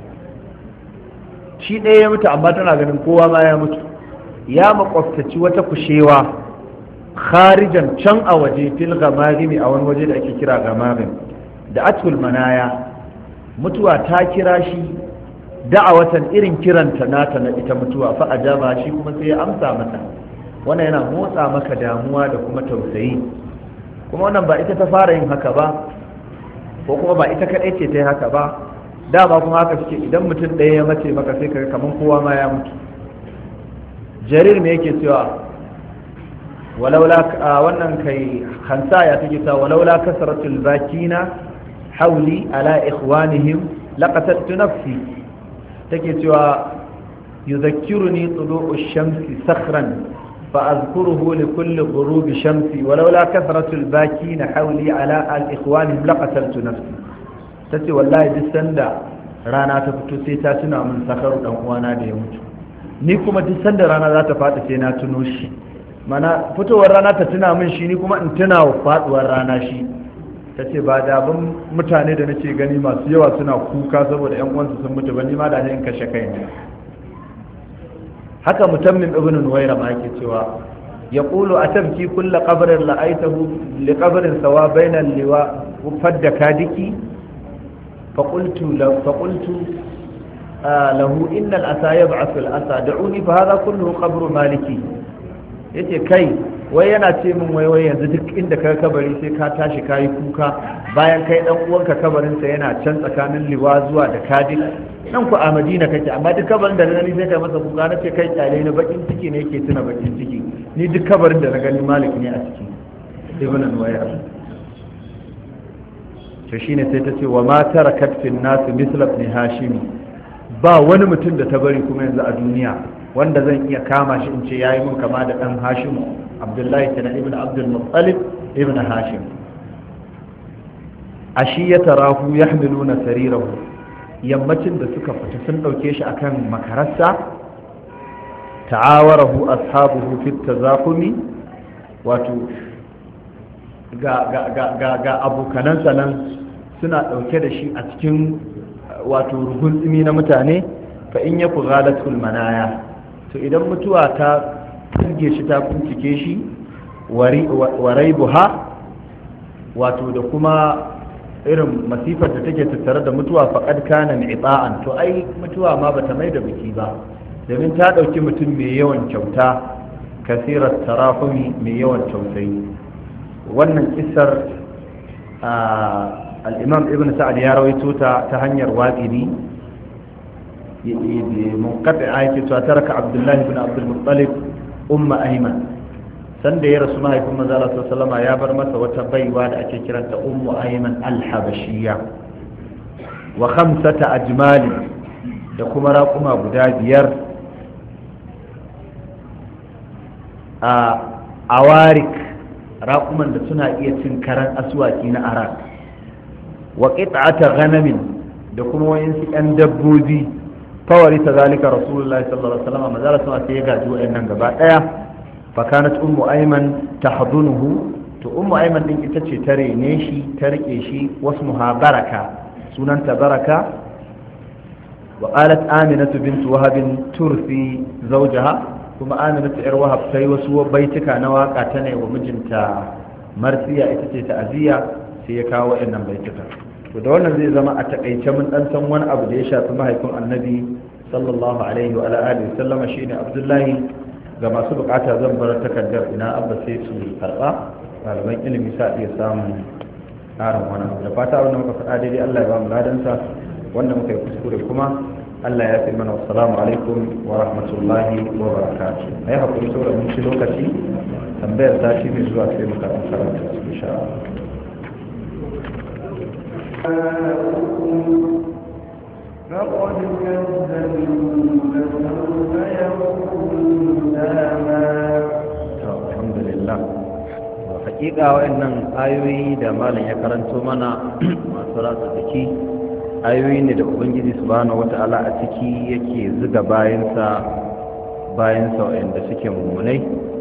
shi ɗaya ya mutu amma tana ganin kowa ma ya mutu ya makwabtaci wata kushewa kharijan can a waje fil gamagimi a wani waje da ake kira gamagim da atul manaya mutuwa ta kira shi da'awatan irin kiranta nata na ita mutuwa fa ajaba shi kuma sai ya amsa mata wannan yana motsa maka damuwa da kuma tausayi kuma wannan ba ita ta fara yin haka ba ko kuma ba ita kadai ce ta yi haka ba dama kuma haka suke idan mutum ɗaya ya mace maka sai kaga kaman kowa ma ya mutu jarir me yake cewa walaula wannan kai khansa ya take ta walaula kasratul bakina hawli ala ikhwanihim laqatattu nafsi take cewa yuzakkiruni tulu'u shamsi sakhran فأذكره لكل غروب شمسي ولولا كثرة الباكين حولي على الإخوان لقتلت نفسي تتي والله دسندا رانا تفتو سيتا تنا من سخر وانا da ya mutu ni kuma duk sanda rana za ta faɗi sai na tuno shi mana fitowar rana ta tuna min shi ni kuma in tuna wa faɗuwar rana shi tace ba da ban mutane da nace gani masu yawa suna kuka saboda ƴan uwansu sun mutu ba ni ma da in kashe kaina haka mutammin ibn nuwayra ma yake cewa yaqulu atabki kullu qabrin la'aytahu li qabrin sawa bayna liwa fadda kadiki faqultu lahu inna al-asa yab'athu al-asa da'uni fa hadha kulluhu qabru maliki yace kai wai yana ce min wai yanzu duk inda ka kabari sai ka tashi kayi kuka bayan kai dan uwanka kabarin sa yana can tsakanin liwa zuwa da kadik nan ku a Madina kake amma duk kabarin da na gani sai kai masa kuka na ce kai kyale na bakin ciki ne yake tuna bakin ciki ni duk kabarin da na gani malik ne a ciki ibn al-wayr to shine sai ta ce wa ma tarakat fi an-nas misla ibn hashim ba wani mutum da ta bari kuma yanzu a duniya wanda zan iya kama shi in ce yayi mun kama da dan hashim abdullahi tana ibn abdul muttalib ibn hashim ashiyata rahu yahmiluna sarirahu yammacin da suka fita sun dauke shi akan makararsa ta'awarahu ashabuhu fi tazaqumi wato ga abokanansa nan suna dauke da shi a cikin wato rugun tsimi na mutane fa in yaku ghalatul manaya to idan mutuwa ta turge shi ta bincike shi warai buha wato da kuma irin masifar da take tattare da mutuwa faƙad kana mi'ta'an to ai mutuwa ma bata mai da biki ba domin ta ɗauki mutum mai yawan kyauta kasirar tarahumi mai yawan tausayi wannan kisar al-imam ibn sa'ad ya rawaito ta hanyar waƙidi munqati ayati taraka abdullahi ibn abdul muttalib umma ayman sanda ya rasu mahaifin manzo Allah sallallahu alaihi ya bar masa wata baiwa da ake kiranta ummu ayman al-habashiyya wa khamsata ajmali da kuma raƙuma guda biyar a awarik raƙuman da suna iya cin karan aswaki na arak wa qit'ata ghanamin da kuma wayansu ƴan dabbobi fawari ta zalika rasulullahi sallallahu alaihi wasallam manzo Allah sai ya gaji wayannan gaba daya fa kanat ummu ayman tahdunuhu to ummu ayman din ita ce ta rene shi ta rike shi wasmuha baraka sunanta baraka wa qalat aminatu bint wahab turfi zawjaha kuma aminatu yar wahab sai wasu baitika na waka ta ne wa mijinta marsiya ita ce ta aziya sai ya kawo wayannan baitika to da wannan zai zama a takaice mun dan san wani abu da ya shafi mahaifin annabi sallallahu alaihi wa alihi sallama shine abdullahi ga masu bukata zan bar takardar ina abba sai su karba ɗaliban ilimi sa iya samun ƙarin wani da fata wanda muka faɗa daidai Allah ya ba mu ladansa wanda muka yi kuskure kuma Allah ya fi mana wassalamu alaikum wa rahmatullahi wa barakatuh ai hakuri saboda mun ci lokaci tambayar ta shi ne zuwa sai muka karanta insha Allah فقد كذبوا فسوف يكون لزاما الحمد لله hakika wayannan ayoyi da malam ya karanto mana masu ratsa ciki ayoyi ne da ubangiji subhanahu wata'ala a ciki yake zuga bayansa wayanda suke mummunai